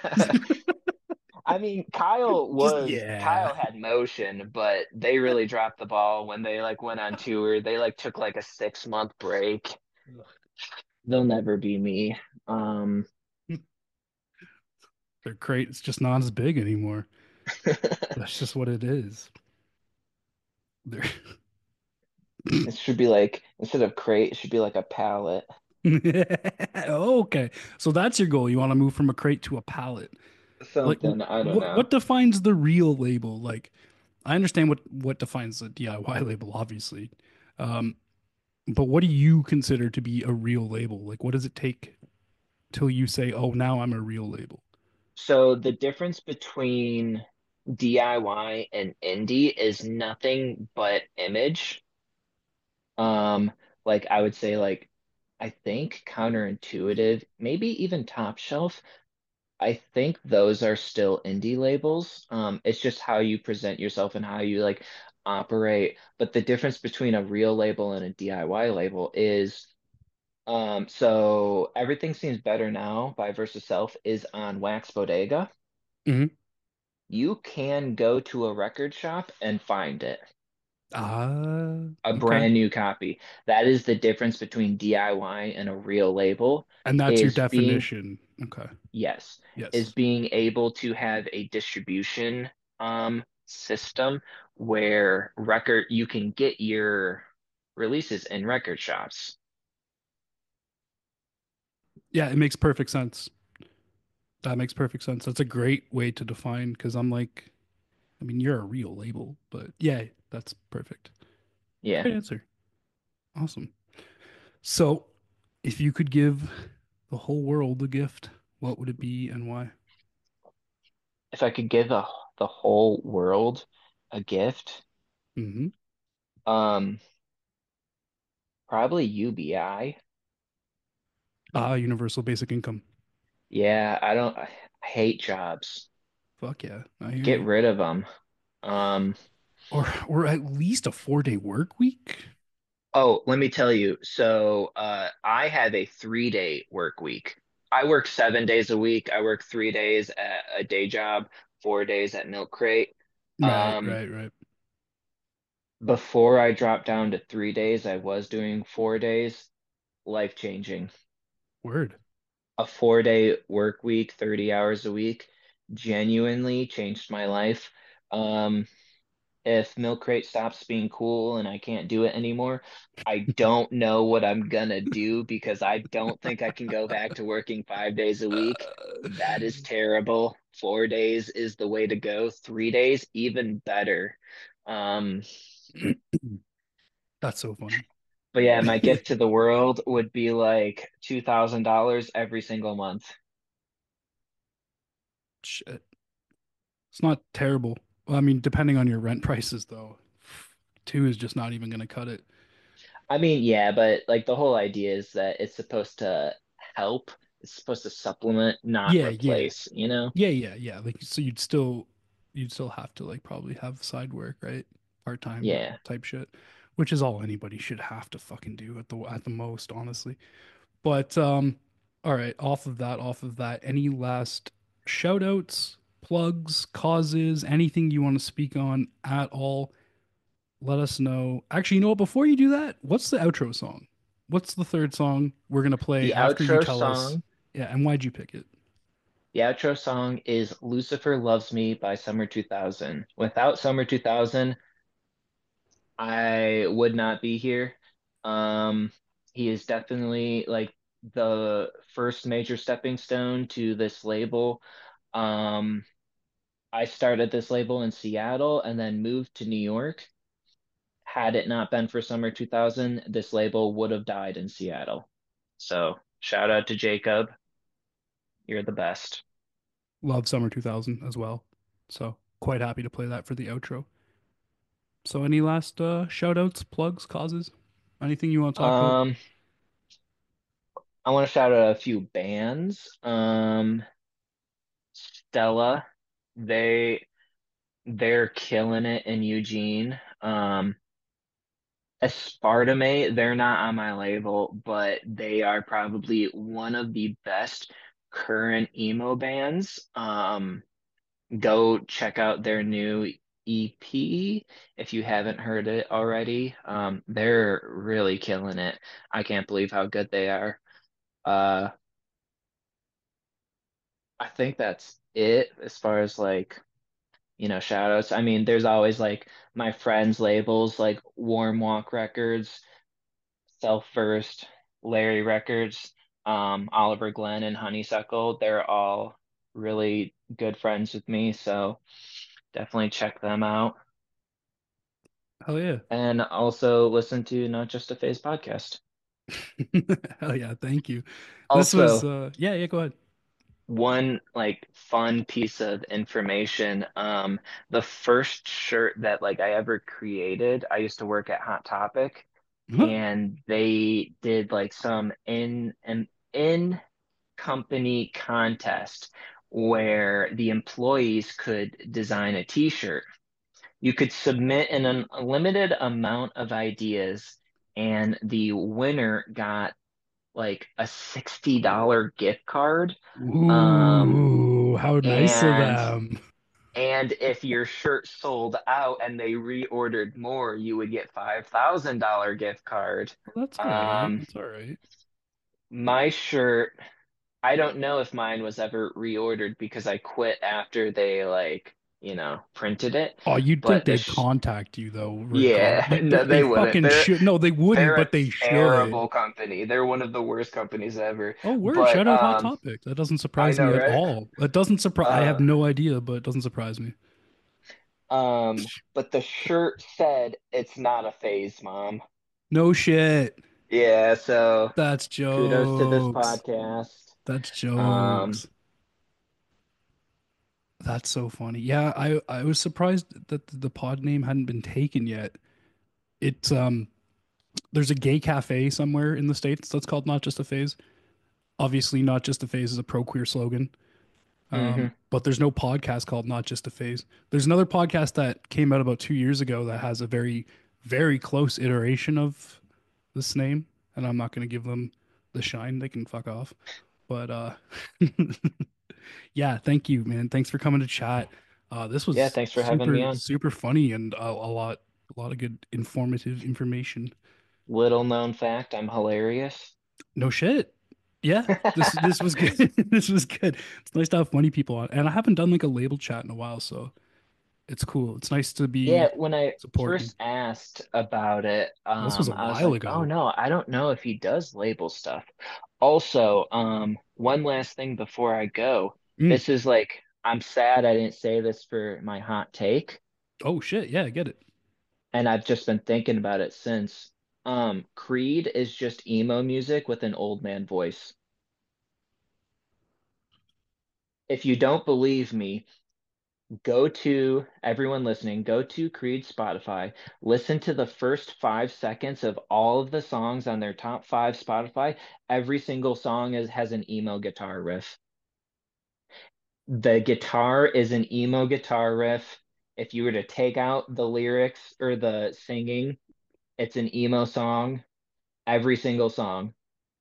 I mean, just yeah. Kyle had motion, but they really dropped the ball when they like went on tour. They like took like a 6 month break. They'll never be me. Um, They're great. It's just not as big anymore. That's just what it is. They're it should be like instead of crate, it should be like a pallet. okay. So that's your goal. You want to move from a crate to a pallet. Like Something, I don't know. what defines the real label? Like I understand what defines the DIY label, obviously. Um, but what do you consider to be a real label? Like what does it take till you say, "Oh, now I'm a real label"? So the difference between DIY and indie is nothing but image. Um, like I would say like I think counterintuitive, maybe even top shelf. I think those are still indie labels. It's just how you present yourself and how you like operate. But the difference between a real label and a DIY label is so Everything Seems Better Now by Versus Self is on Wax Bodega. Hmm. You can go to a record shop and find it, Ah, a okay. brand new copy. That is the difference between DIY and a real label And that's your is being, definition. Okay. yes, is Yes. being able to have a distribution system where record you can get your releases in record shops. Yeah, it makes perfect sense. That makes perfect sense. That's a great way to define because I'm like, I mean, you're a real label, but yeah, that's perfect. Yeah. Great answer. Awesome. So, if you could give the whole world a gift, what would it be and why? If I could give the whole world a gift, Hmm. um, probably UBI. Ah, universal basic income. Yeah, I hate jobs. Fuck yeah, I hear Get you. rid of them. Um, Or at least a 4 day work week. oh, let me tell you. I have a 3-day work week. I work 7 days a week. I work 3 days at a day job, 4 days at Milk Crate. Right, Um, right, right. Before I dropped down to 3 days, I was doing 4 days. Life changing. Word. A 4-day work week, 30 hours a week, genuinely changed my life. Um, if Milk Crate stops being cool and I can't do it anymore, I don't know what I'm gonna do because I don't think I can go back to working 5 days a week. Uh, That is terrible. 4 days is the way to go. 3 days, even better. Um, That's so funny. but yeah, my gift to the world would be like $2,000 every single month. Shit. It's not terrible. Well, I mean, depending on your rent prices, though, two is just not even going to cut it. I mean, yeah, but like the whole idea is that it's supposed to help, it's supposed to supplement, not Yeah, yeah, replace, you know? yeah, yeah, yeah. Like, so you'd still have to like probably have side work, right? Part time Yeah. type shit, which is all anybody should have to fucking do at the most, honestly. But all right, off of that, any last shout outs, plugs, causes, anything you want to speak on at all? Let us know. Actually, you know what? Before you do that, what's the outro song? What's the third song we're gonna play The after you outro tell us? song, Yeah, and why'd you pick it? the outro song is Lucifer Loves Me by Summer 2000. Without Summer 2000, I would not be here. Um, he is definitely like the first major stepping stone to this label. Um, I started this label in Seattle and then moved to New York. Had it not been for Summer 2000, this label would have died in Seattle. So shout out to Jacob. You're the best. Love Summer 2000 as well. So quite happy to play that for the outro. So any last shout outs, plugs, causes? Anything you want to talk about? Um, I want to shout out a few bands. Stella, they they're killing it in Eugene. Aspartame, they're not on my label, but they are probably one of the best current emo bands. Go check out their new EP if you haven't heard it already. They're really killing it. I can't believe how good they are. Uh, I think that's it as far as like, shout outs. I mean, there's always like my friends' labels like Warm Walk Records, Self First, Larry Records, Oliver Glenn, and Honeysuckle. They're all really good friends with me, so definitely check them out. Hell yeah. And also listen to Not Just a Phase podcast. Hell yeah, thank you. This was Also, yeah, yeah, go ahead. one like fun piece of information, the first shirt that like I ever created, I used to work at Hot Topic. and they did like some in company contest where the employees could design a t-shirt. You could submit an unlimited amount of ideas, and the winner got like a $60 gift card. Um, Ooh, how nice of and them. and if your shirt sold out and they reordered more, you would get $5,000 gift card. Well, that's all right. Um, That's all right. my shirt, I don't know if mine was ever reordered because I quit after they printed it. Oh, you'd think But the they'd sh contact you though, regard. Yeah, They, no, they they wouldn't. fucking should. No, they wouldn't, They're a but they should. terrible company. They're one of the worst companies ever. Oh, word! But Shout out Hot Topic. That doesn't I surprise know, me at right? all. That doesn't surprise. I have Uh, no idea, but it doesn't surprise me. but the shirt said it's not a phase, mom. No shit. Yeah, so That's kudos to this jokes. podcast. That's Um, jokes. That's so funny. Yeah, I was surprised that the pod name hadn't been taken yet. It's there's a gay cafe somewhere in the States that's called Not Just a Phase. Obviously, Not Just a Phase is a pro queer slogan. mhm. But there's no podcast called Not Just a Phase. There's another podcast that came out about 2 years ago that has a very, very close iteration of this name, and I'm not going to give them the shine. They can fuck off. But yeah, thank you, man. Thanks for coming to chat. This Yeah, was thanks for having me super, on. super funny and a lot of good informative information. Little known fact, I'm hilarious. No shit. Yeah, this was good. This was good. It's nice to have funny people on, and I haven't done like a label chat in a while, so it's cool. It's nice to Yeah, be when I supporting. first asked about it, This was a I was while like, oh ago. no, I don't know if he does label stuff. Also, one last thing before I go. Mm. This is like, I'm sad I didn't say this for my hot take, Oh shit, yeah, I get it. and I've just been thinking about it since. Creed is just emo music with an old man voice. If you don't believe me, go to everyone listening, go to Creed Spotify, listen to the first 5 seconds of all of the songs on their top five Spotify. Every single song has an emo guitar riff. The guitar is an emo guitar riff. If you were to take out the lyrics or the singing, it's an emo song. Every single song.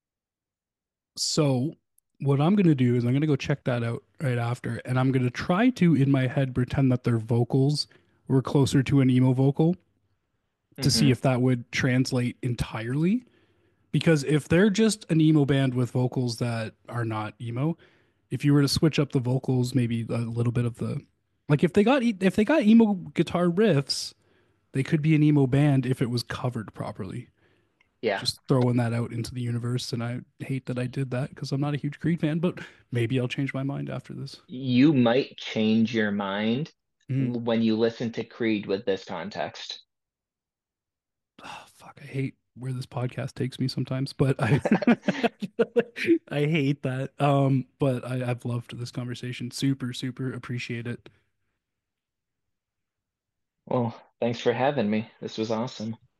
So what I'm gonna do is I'm gonna go check that out right after, and I'm gonna try to in my head pretend that their vocals were closer to an emo vocal to see Hmm. if that would translate entirely. Because if they're just an emo band with vocals that are not emo, if you were to switch up the vocals, maybe a little bit of the like if they got emo guitar riffs, they could be an emo band if it was covered properly. Yeah. Just throwing that out into the universe, and I hate that I did that because I'm not a huge Creed fan, but maybe I'll change my mind after this. You might change your mind Mm. when you listen to Creed with this context. Oh, fuck, I hate where this podcast takes me sometimes, but I I hate that. But I've loved this conversation. Super, super appreciate it. Well, thanks for having me. This was awesome.